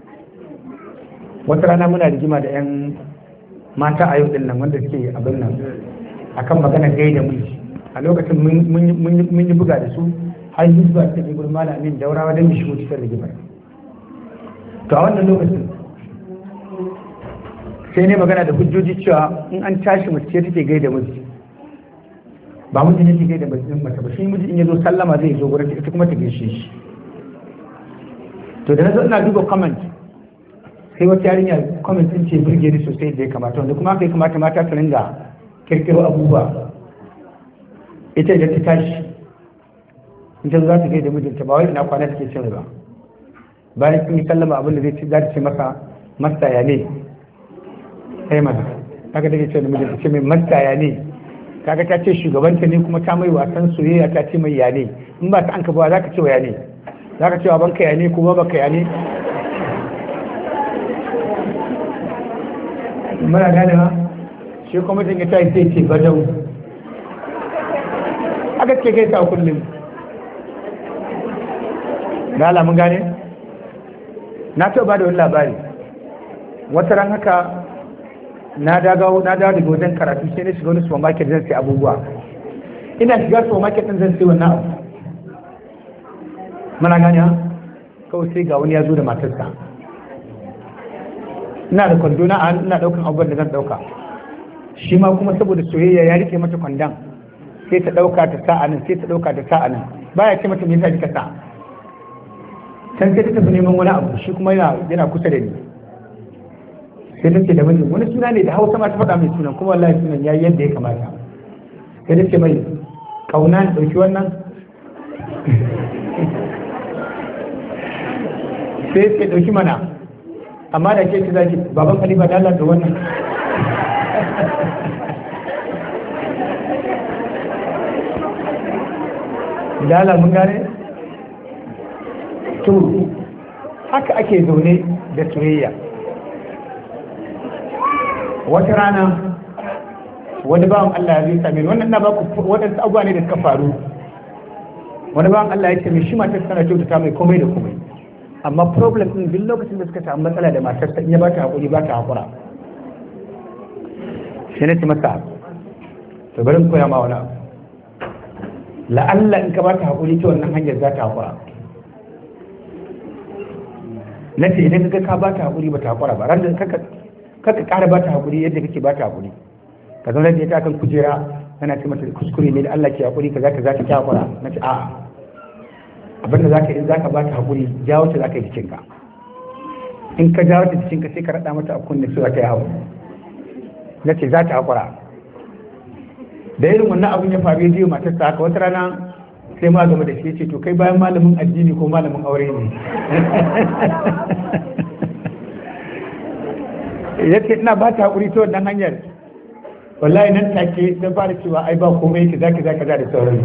wata rana muna rigima da yan mata a yau din nan wanda suke abin nan akan magana gai da miji a lokacin mun yi buga da su har yi zuwa ta ke gurin malamin daurawa don shigo cikin rigima to a wannan lokacin sai ne magana da hujjoji cewa in an tashi mace take gai da miji ba mutum yake gaida bakin mace ba shi miji in ya zo sallama zai zo gurin ita kuma ta gaishe shi to da nazo ina duba comment sai wata yarinya comment din ce burge ni sosai da ya kamata wanda kuma kai kamata mata su ringa kirkiro abubuwa ita da ta tashi ita za ta gaida mijinta ba wai ina kwana take cin ba bayan sun yi sallama abin da zai ci za ta ce masa mastaya ne sai mana haka take ce da mijinta ce mai mastaya ne kaga ta ce shugabanta ne kuma ta mai wasan soyayya ta ce mai yane in ba ta an ka ba za ka ce wa yane za ka ce wa banka yane ko ba baka yane muna gane ma shi kuma mutum ya ta yi sai ce badau aka ce gaisa kullum da alamun gane na taɓa ba da wani labari wata ran haka na dawo na dawo daga wajen karatu sai na shiga wani supermarket zan sai abubuwa ina shiga supermarket din zan sai wannan abu mana gani ha kawai sai ga wani ya zo da matarsa ina da kwando na ina daukan abubuwan da zan dauka shi ma kuma saboda soyayya ya rike mata kwandon sai ta dauka ta sa anan sai ta dauka ta sa anan baya ce mata me yasa kika sa can sai ta tafi neman wani abu shi kuma yana yana kusa da ni sai take da mijin wani suna ne da Hausa ma ta faɗa mai sunan kuma wallahi sunan yayi yadda ya kamata sai take mai kauna ne dauki wannan sai sai dauki mana amma da ke ci zaki baban Khalifa da Allah da wannan da Allah mun gane to haka ake zaune da soyayya wata rana wani bawan Allah ya zai same wannan na baku waɗansu abubuwa ne da suka faru wani bawan Allah ya ce mai shi matar tana kyautata mai komai da komai amma problem ɗin duk lokacin da suka samu matsala da matar ta in ya ba ta haƙuri ba ta haƙura shi ne ce masa to bari koya ma wani abu la'alla in ka ba ta haƙuri ta wannan hanyar za ta haƙura na ce idan ka ka ba ta haƙuri ba ta haƙura ba ran da kaka kaka ƙara ba ta haƙuri yadda kake ba ta haƙuri ka zauna da ita kan kujera kana ce mata kuskure ne da Allah ke haƙuri ka za ka za ta ki haƙura na ce a'a abinda za ka in za ka ba ta haƙuri jawo ta za ka yi jikinka in ka jawo ta jikinka sai ka raɗa mata a kunne su za ta yi hawa na ce za ta haƙura da irin wannan abin ya faru ya je matarsa haka wata rana sai ma game da shi ce to kai bayan malamin addini ko malamin aure ne ya ce ina ba ta haƙuri ta wannan hanyar wallahi nan take don fara cewa ai ba komai yake zaki zaka da sauran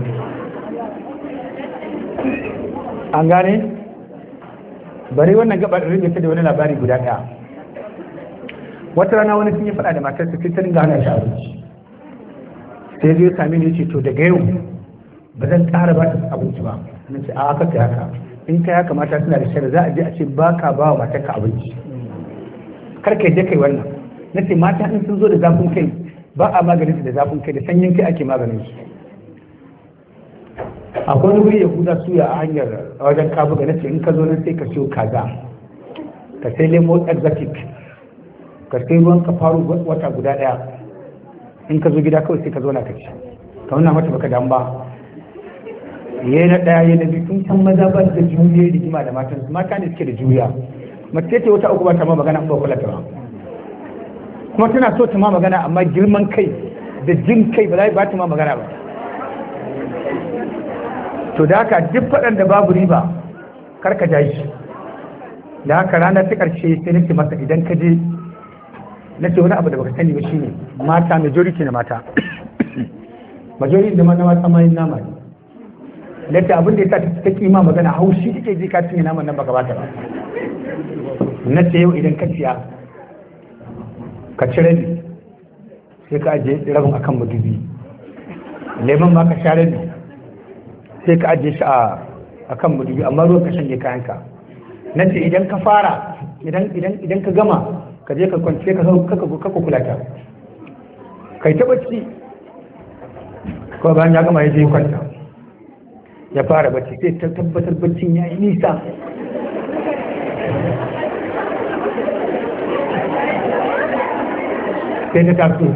an gane bari wannan gabar da rubuta da wani labari guda ɗaya wata rana wani sun yi faɗa da matarsa sai ta dinga hana shi abinci sai zai sami ne ce to daga yau ba zan ƙara ba ta abinci ba na ce a aka ta haka in kai haka mata suna da shari'a za a je a ce ba ka ba wa matarka abinci kar ka yadda kai wannan na ce mata in sun zo da zafin kai ba a maganin da zafin kai da sanyin kai ake maganin su akwai wani wuri ya huda suya a hanyar a wajen kabuga na ce in ka zo nan sai ka siyo kaza ka sai lemo exotic ka sai ruwan ka faru wata guda daya in ka zo gida kawai sai ka zo na ka ci ka nuna mata baka damu ba ya na ɗaya ya na biyu sun san maza ba da juriya rigima da matan mata ne suke da juriya mace ce wata uku ba ta ma magana ba kula ta ba kuma tana so ta ma magana amma girman kai da jin kai ba za ba ta ma magana ba to da haka duk faɗan da babu riba karka ja shi da haka ranar ta ƙarshe sai nake masa idan ka je na ce wani abu da baka sani ba shine mata majority na mata majority da mata mata ma yin nama ne da abin da ya sa ta kima magana haushi take ji ka cinye naman nan baka bata ba na ce yau idan ka ciya ka cire ni sai ka ajiye rabin akan madubi lemon ma ka share ni sai ka ajiye shi a akan madubi amma ruwan ka shanye kayanka na ce idan ka fara idan idan idan ka gama ka je ka kwance ka ka kula ta kai ta bacci ko bayan ya gama ya je kwanta ya fara bacci sai ta tabbatar baccin ya yi nisa sai ta taso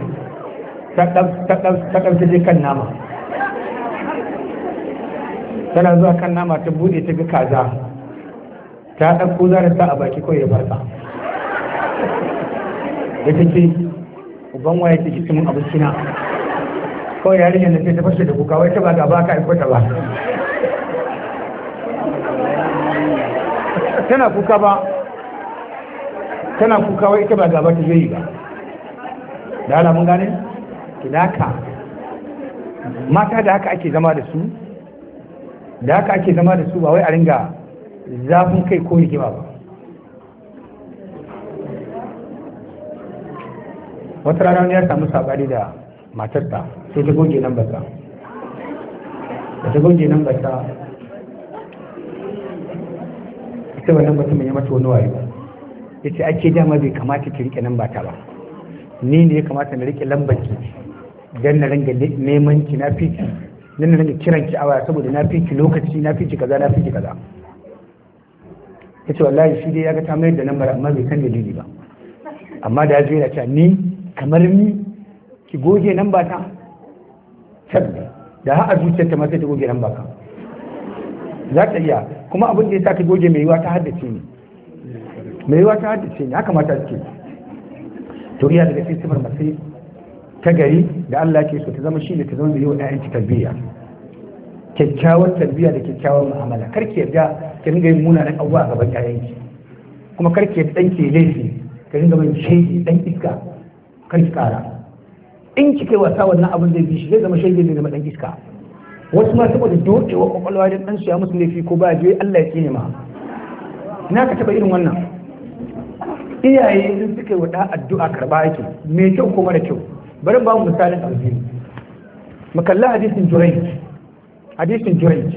ta ɗauke je kan nama tana zuwa kan nama ta buɗe ta ga kaza ta ɗauko za ta sa a baki kawai ya farka ya ta ce uban waya ke kici mun abokina kawai yarinyar da sai ta fashe da kuka wai ta ba gaba ka aiko ta ba tana kuka ba tana kuka wai ita ba gaba ta zai ba da ala mun gane kidaka mata da haka ake zama da su da haka ake zama da su ba wai a ringa zafin kai ko rigima ba wata rana wani ya samu sabari da matarsa sai ta goge nan bata da ta goge nan bata ita wannan mutumin ya mata wani wayo ya ce ake dama bai kamata ki rike nan bata ba ni ne ya kamata na rike lambar ki dan na ringa neman ki na fiki nan na ringa kiran ki awa saboda na fiki lokaci na fiki kaza na fiki kaza ya ce wallahi shi dai ya ga ta mayar da lambar amma bai san dalili ba amma da ya zo yana cewa ni kamar ni ki goge nan ba ta sabbi da har a zuciyarta ma sai ta goge nan ba ka za ta iya kuma abin da ya sa ta goge mai yiwa ta haddace ne mai yiwa ta haddace ne haka mata suke to iya daga sai sifar mace ta gari da Allah ke so ta zama shi ne ta zama da yiwa ƴaƴan tarbiyya kyakkyawar tarbiyya da kyakkyawar mu'amala kar ki yarda ki ringa yin munanan abubuwa a gaban ƴaƴanki kuma kar ki yarda ɗanki ya laifi ka ringa bin shaidi ɗan iska kar ki ƙara in kika yi wasa wannan abin zai bi shi zai zama shaidar ne zama dan iska wasu ma saboda dokewa kwakwalwa don dan su ya musu laifi ko ba je Allah ya tsine ma ina ka taba irin wannan iyaye in suka yi wada addu'a karba yake mai kyau ko mara kyau bari ba mu misalin abu mu kalla hadisin Jurayj hadisin Jurayj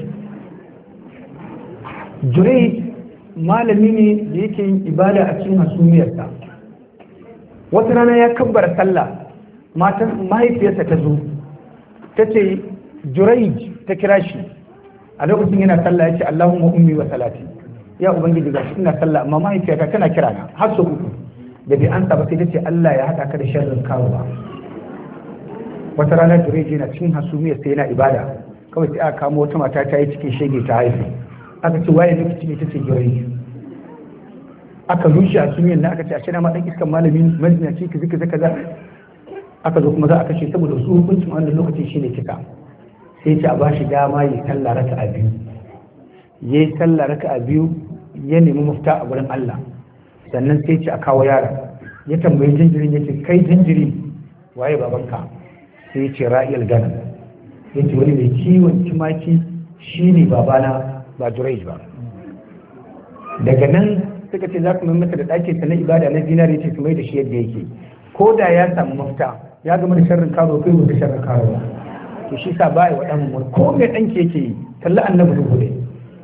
Jurayj malami ne da yake yin ibada a cikin hasumiyarsa wata rana ya kabbara sallah matan mahaifiyarsa ta zo ta ce Jurayj ta kira shi a lokacin yana sallah ya ce Allahumma ummi wa salati ya ubangiji gashi ina sallah amma mahaifiyata tana kira na har sau uku da bai ansa ba sai ta ce Allah ya haɗa ka da sharrin karuwa wata rana Jurayj yana cikin hasumiyar sai yana ibada kawai sai aka kamo wata mata ta yi cikin shege ta haihu aka ce waye ne cikin ita ce Jurayj aka rushe hasumiyar na aka ce ashe na ma dan iskan malami mazinaci kaza kaza kaza aka zo kuma za a kashe saboda su hukuncin wannan lokacin shine kisa sai ce a ba shi dama ya sallah raka a biyu ya yi sallah raka a biyu ya nemi mafita a gurin Allah sannan sai ce a kawo yara ya tambayi jinjirin ya ce kai jinjiri waye babanka sai ya ce ra'iyal gana ya ce wani mai kiwon tumaki shine babana ba Jurayj ba daga nan suka ce za su mai masa da ɗakin sa na ibada na zinari ce su mai da shi yadda yake ko da ya samu mafita ya gama da sharrin karo kai da sharrin karo to shi sa bai wa dan mu ko me dan ke yake talla annabi dubu ne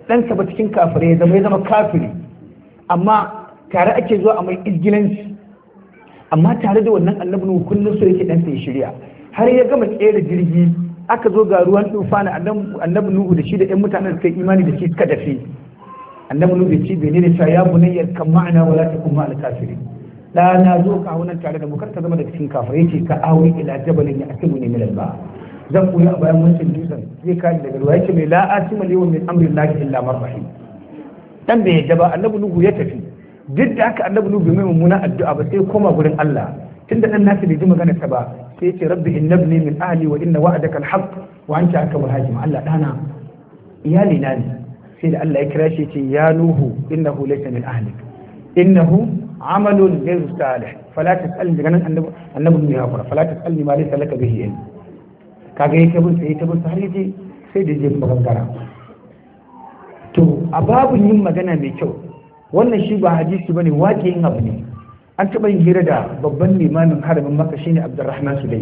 ɗansa ba cikin kafirai ya zama ya zama kafiri, amma tare ake zuwa a mai izgilanci, amma tare da wannan annabi nuhu kullum so yake ɗansa ya shirya, har ya gama ƙera jirgi aka zo ga ruwan tufana annabi nuhu da shi da ƴan mutanen suka yi imani da shi suka dafe. annabi nuhu ya ce bene da cewa ya bunayyar kan ma'ana wala takun ma'al kafirin, da na zo ka nan tare da mu kar ka zama daga cikin kafirai, ce ka awi ila jabalin ya asibu ne min alba, zan koyi a bayan wancan dutsen zai kare daga ruwa. yake mai la asima liwan min amri llahi illa man rahim. dan bai yadda ba annabi nuhu ya tafi, duk da haka annabi nuhu bai mai mummuna addu'a ba sai koma gurin Allah, tunda dan nasu bai ji magana ta ba sai ce rabbi innabni min ahli wa inna wa'daka alhaq wa anta akamul hakim. Allah dana iyali na ne, sai da Allah ya kira shi ce ya nuhu innahu laysa min ahlik innahu amalun ghayru salih fala tasalni, daga nan annabi annabi ya fara fala tasalni ma laysa laka bihi ilm. kaga yake bin sai ta bin har yaje sai da je magangara. to a babun yin magana mai kyau, wannan shi ba hadisi bane, waƙiyin abu ne. an taɓa yin hira da babban limamin haramin Makka shine Abdurrahman Sudai,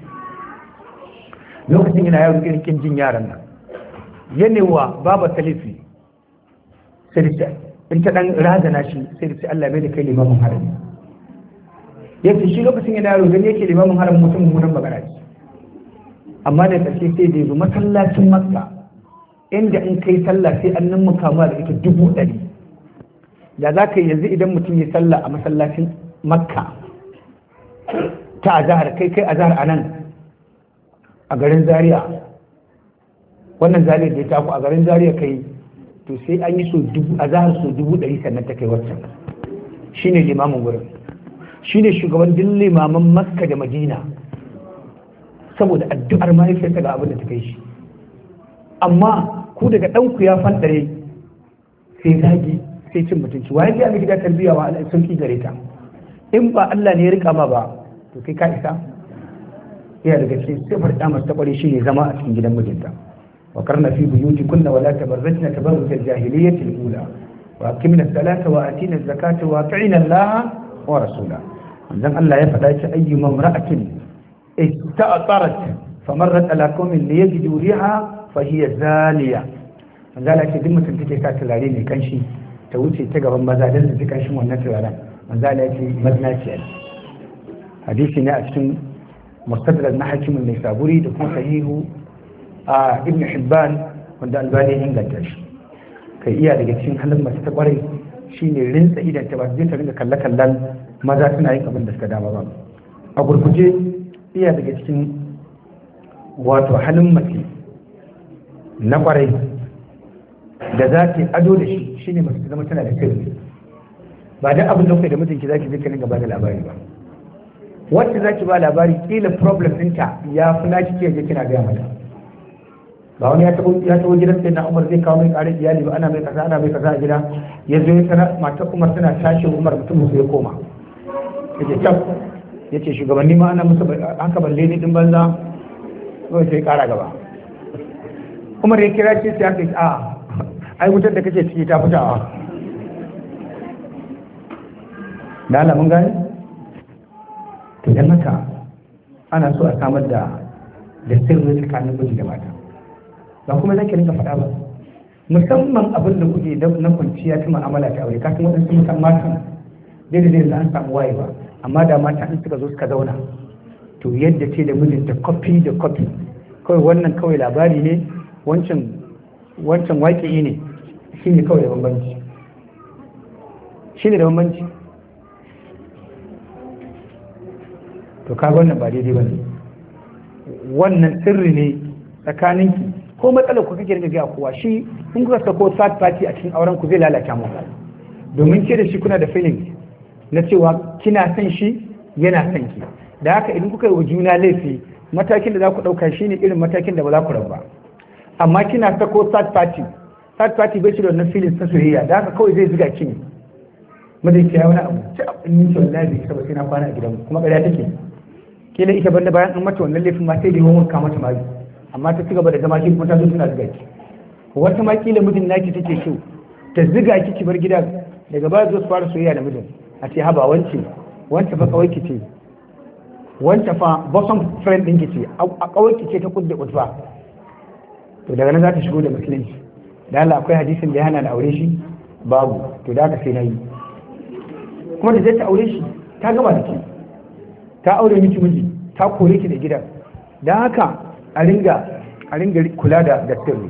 lokacin yana yaro irin kin jin yaran nan yanewa baba talifi sai da in ta dan razana shi sai da Allah bai da kai limamin harami. yace shi lokacin yana yaro gani yake limamin haramin mutum mummunan magana ce, amma da ƙarshe sai da yazo masallacin Makka inda in kai sallah sai an nan mukama da ita dubu ɗari. da za ka yi yanzu idan mutum ya sallah a masallacin Makka ta azahar, kai kai azahar a nan a garin Zaria, wannan Zaria da ya taku a garin Zaria kai, to sai an yi so dubu azahar so dubu ɗari sannan ta kai waccan. shine limamin wurin, shine shugaban din limaman Makka da Madina, saboda addu'ar mahaifiyarta ga abin da ta kai shi. amma ku daga ɗanku ya fandare sai zagi sai cin mutunci, waye ya miki da tarbiyya wa Allah sauki gare ta, in ba Allah ne ya rika ma ba to kai ka isa. iya daga cikin sifar da masu takwari shine zama a cikin gidan mijinta. wa karna fi buyuti kunna wala tabarrajna tabarruj al-jahiliyyah al-ula wa aqimna as-salata wa atina az-zakata wa ati'na Allah wa rasula. dan Allah ya faɗa ci ayyuma imra'atin ista'tarat famarrat ala qaumin liyajidu riha fa hiya zaliya. dan Allah ce duk mutum take sa turare mai kanshi ta wuce ta gaban maza don su ji kanshin wannan turaren, manzo Allah ya ce maznaciya. hadisi ne a cikin mustadrak na hakimin mai saburi da kuma sahihu a ibn hibban wanda albani ya inganta shi. kai iya daga cikin halin mace ta kwarai shine rinsa idan ta ba zai ta ringa kalle kallan maza suna yin abin da suka dama ba. a gurguje iya daga cikin wato halin mace na kwarai da za ta ado da shi shine mace zama tana da sirri, ba da abin da kai da mijinki zaki je ka ba da labari ba. wacce zaki ba labari kila problem ɗinta ya fi naki ke je kina gaya mata. ba wani ya tabo ya tabo gidan sai na Umar zai kawo mai ƙarin iyali ba, ana mai kaza ana mai kaza a gida, ya zo ya tana matar Umar tana tashi Umar mutum musu ya koma yace tab yace shugabanni ma ana musu haka balle ni din banza kawai sai ƙara gaba. Umar ya kira ce sai aka yi a ai wutar da kake ciki ta fitawa da Allah mun gani. to dan haka ana so a samar da da sirri tsakanin miji da mata, ba kuma zaki rinka faɗa ba, musamman abin da kuke na kwanciya ta mu'amala ta aure. kafin waɗansu mutan matan daidai da an samu waye ba, amma da mata in suka zo suka zauna to yadda ce da mijinta kofi da kofi, kawai wannan kawai labari ne, wancan wancan waƙi ne, shi ne kawai da bambanci, shi ne da bambanci. to kaga wannan ba daidai ba ne, wannan sirri ne tsakaninki, ko matsalar ku kake rage kowa. shi in kuka sako third party a cikin auren ku zai lalata mu, domin ke da shi kuna da feeling na cewa kina son shi yana son ki, da haka idan kuka yi wa juna laifi matakin da za ku ɗauka shi ne irin matakin da ba za ku rabu ba. amma kina sako third party, third party bai shi da wannan feelings ta soyayya, da haka kawai zai ziga ki ne. madai ya wani abu ci abin yin wallahi bai saba sai na kwana a gidan, kuma ƙarya take. kila ita banda bayan an mata wannan laifin ma sai da yawan ka mata mali, amma ta ci gaba da zama ki kuma ta zo tana ziga ki. wata ma kila mijin naki take so ta ziga ki ki bar gida, daga baya zo su fara soyayya da mijin, a ce haba wance wance fa kawai ki ce, wance fa bosom friend ɗin ki ce, a kawai ki ce ta kudda kudfa. to daga nan za ta shigo da musulunci, da Allah akwai hadisin da ya hana na aure shi babu, to da haka sai na yi. Kuma da zai ta aure shi ta gama da ke, ta aure miki miji, ta kore ki da gidan, don haka a ringa a ringa kula da da sirri.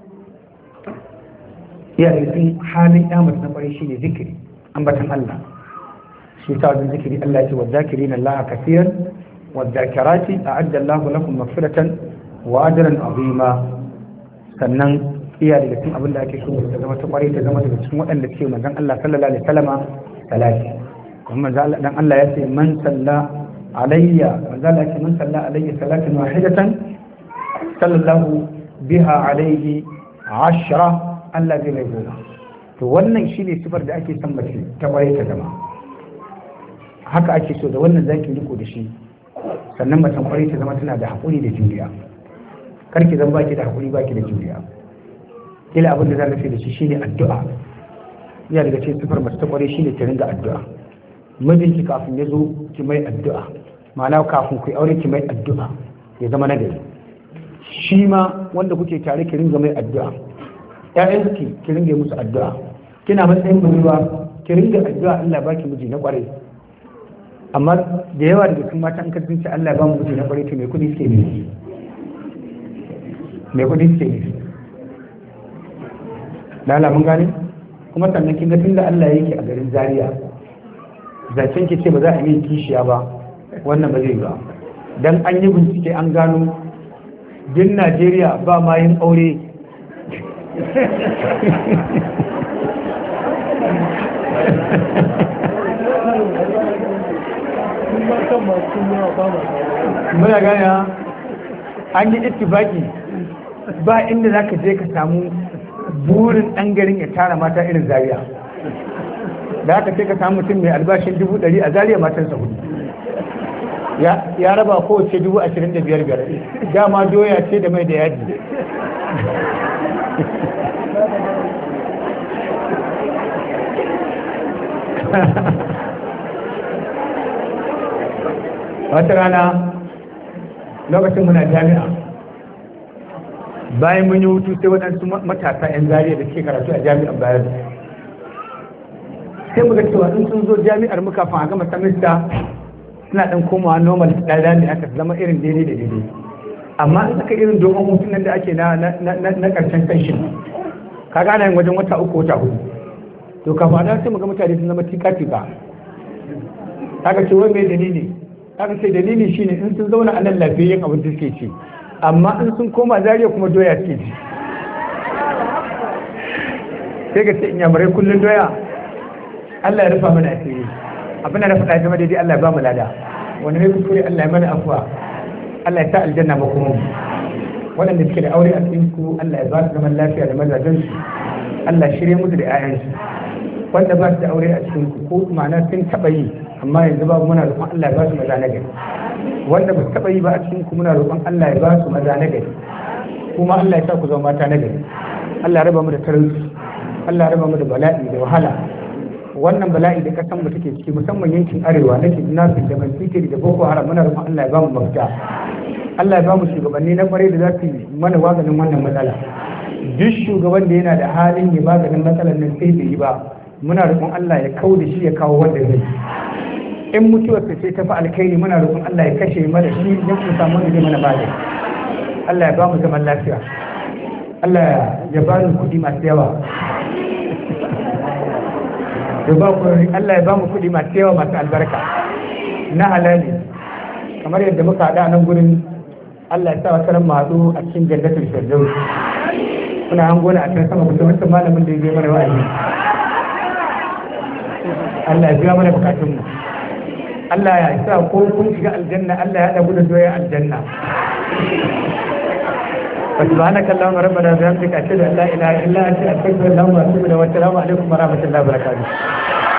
Iya da cikin halin yamata na kwarai shi ne zikiri, ambatan Allah. Shi ta wajen zikiri Allah ya ce wa zakirina Allah kafiran wa zakirati a'adda Allah lakum maghfiratan wa ajran azima. Sannan iya daga cikin abin da ake so ta zama ta kwarai ta zama daga cikin waɗanda ke manzon Allah sallallahu alaihi wasallama salati. Kuma dan Allah ya ce man salla alayya manzon Allah ya ce man salla alayya salatan wahidatan sallallahu biha alayhi ashra, Allah zai mai goma. To wannan shine sifar da ake son mace ta kwarai ta zama. Haka ake so da wannan zaki riko da shi. Sannan mace kwarai ta zama tana da haƙuri da juriya. Kar ki zama baki da haƙuri baki da juriya. Kila abin da za rufe da shi shine addu'a. Ya daga cikin sifar mace ta kwarai shine ta ringa addu'a. Mijinki kafin ya zo ki mai addu'a. Ma'ana kafin ku aure ki mai addu'a ya zama nagari. Shi ma wanda kuke tare ki ringa mai addu'a. ƴaƴanki ki ringa musu addu'a. Kina matsayin budurwa ki ringa addu'a Allah ya baki miji na kwarai. Amma da yawa daga cikin mata an kasance Allah ya ba mu miji na kwarai to mai kudi suke ne. Mai kudi suke ne. Lala mun gane? Kuma sannan kin ga tunda Allah yake a garin Zaria. Zancen ki ce ba za a yi kishiya ba, wannan ba zai yi ba. Dan an yi bincike an gano din Najeriya ba ma yin aure. Muna gane an yi ittifaki ba inda za ka je ka samu burin ɗan garin ya tara mata irin Zaria. Da haka sai ka samu mutum mai albashin dubu ɗari a Zaria matansa hudu. Ya raba kowace dubu ashirin da biyar biyar. Dama doya ce da mai da yaji. Wata rana lokacin muna jami'a, bayan mun yi hutu sai waɗansu matasa 'yan Zariya da suke karatu a jami'ar Bayero sai muka cewa in sun zo jami'ar mu kafin a gama samista suna ɗan komawa normal ɗaya ne aka zama irin daidai da daidai, amma in suka irin dogon hutun nan da ake na ƙarshen kanshin ka gana yin wajen wata uku wata hudu, to kafin a sai muga mutane sun zama tika-tika. Aka ce wai mai dalili? Aka ce dalili shine in sun zauna a nan lafiyayyen abin da suke ci, amma in sun koma Zariya kuma doya suke ci. Sai ka ce in yamurai kullum doya. Allah ya rufa mana asiri. Abin da na faɗa zama daidai Allah ya ba mu lada. Wani ne kuskure Allah ya mana afuwa. Allah ya sa aljanna ba kuma. Waɗanda suke da aure a cikin ku Allah ya ba su zaman lafiya da mazajen su. Allah shirye musu da 'ya'yansu. Wanda ba su da aure a cikin ku ko ma'ana sun taɓa yi amma yanzu babu, muna roƙon Allah ya ba su maza na gari. Wanda ba su taɓa yi ba a cikin ku muna roƙon Allah ya ba su maza na gari. Kuma Allah ya sa ku zama mata na gari. Allah ya raba mu da talauci. Allah ya raba mu da bala'i da wahala. Wannan bala'i da kasan mu take ciki musamman yankin arewa na kidnapping da banditiri da boko haram, muna roƙon Allah ya ba mu mafita. Allah ya ba mu shugabanni na kwarai da za su yi mana maganin wannan matsala. Duk shugaban da yana da halin ya maganin matsalar nan sai bai yi ba, muna roƙon Allah ya kau da shi ya kawo wanda zai. In mutuwar ta ce ta fi alkhairi muna roƙon Allah ya kashe mana shi ya kuma samu wanda zai mana bada. Allah ya ba mu zaman lafiya. Allah ya ba mu kuɗi masu yawa. Ya ba ku Allah ya ba mu kuɗi masu yawa masu albarka na halali. Kamar yadda muka haɗa nan gurin, Allah ya sa wata ran mu haɗu a cikin jannatul firdaus. Kuna hango a can sama kusa wancan malamin da ya zai mana wa'azi. Allah ya biya mana bukatunmu. Allah ya sa ko kun shiga aljanna, Allah ya haɗa gudun doya aljanna. Wa subhanaka Allahumma rabbana wa bihamdika ashhadu an la ilaha illa anta astaghfiruka wa atubu ilayk wa assalamu alaikum wa rahmatullahi wa barakatuh.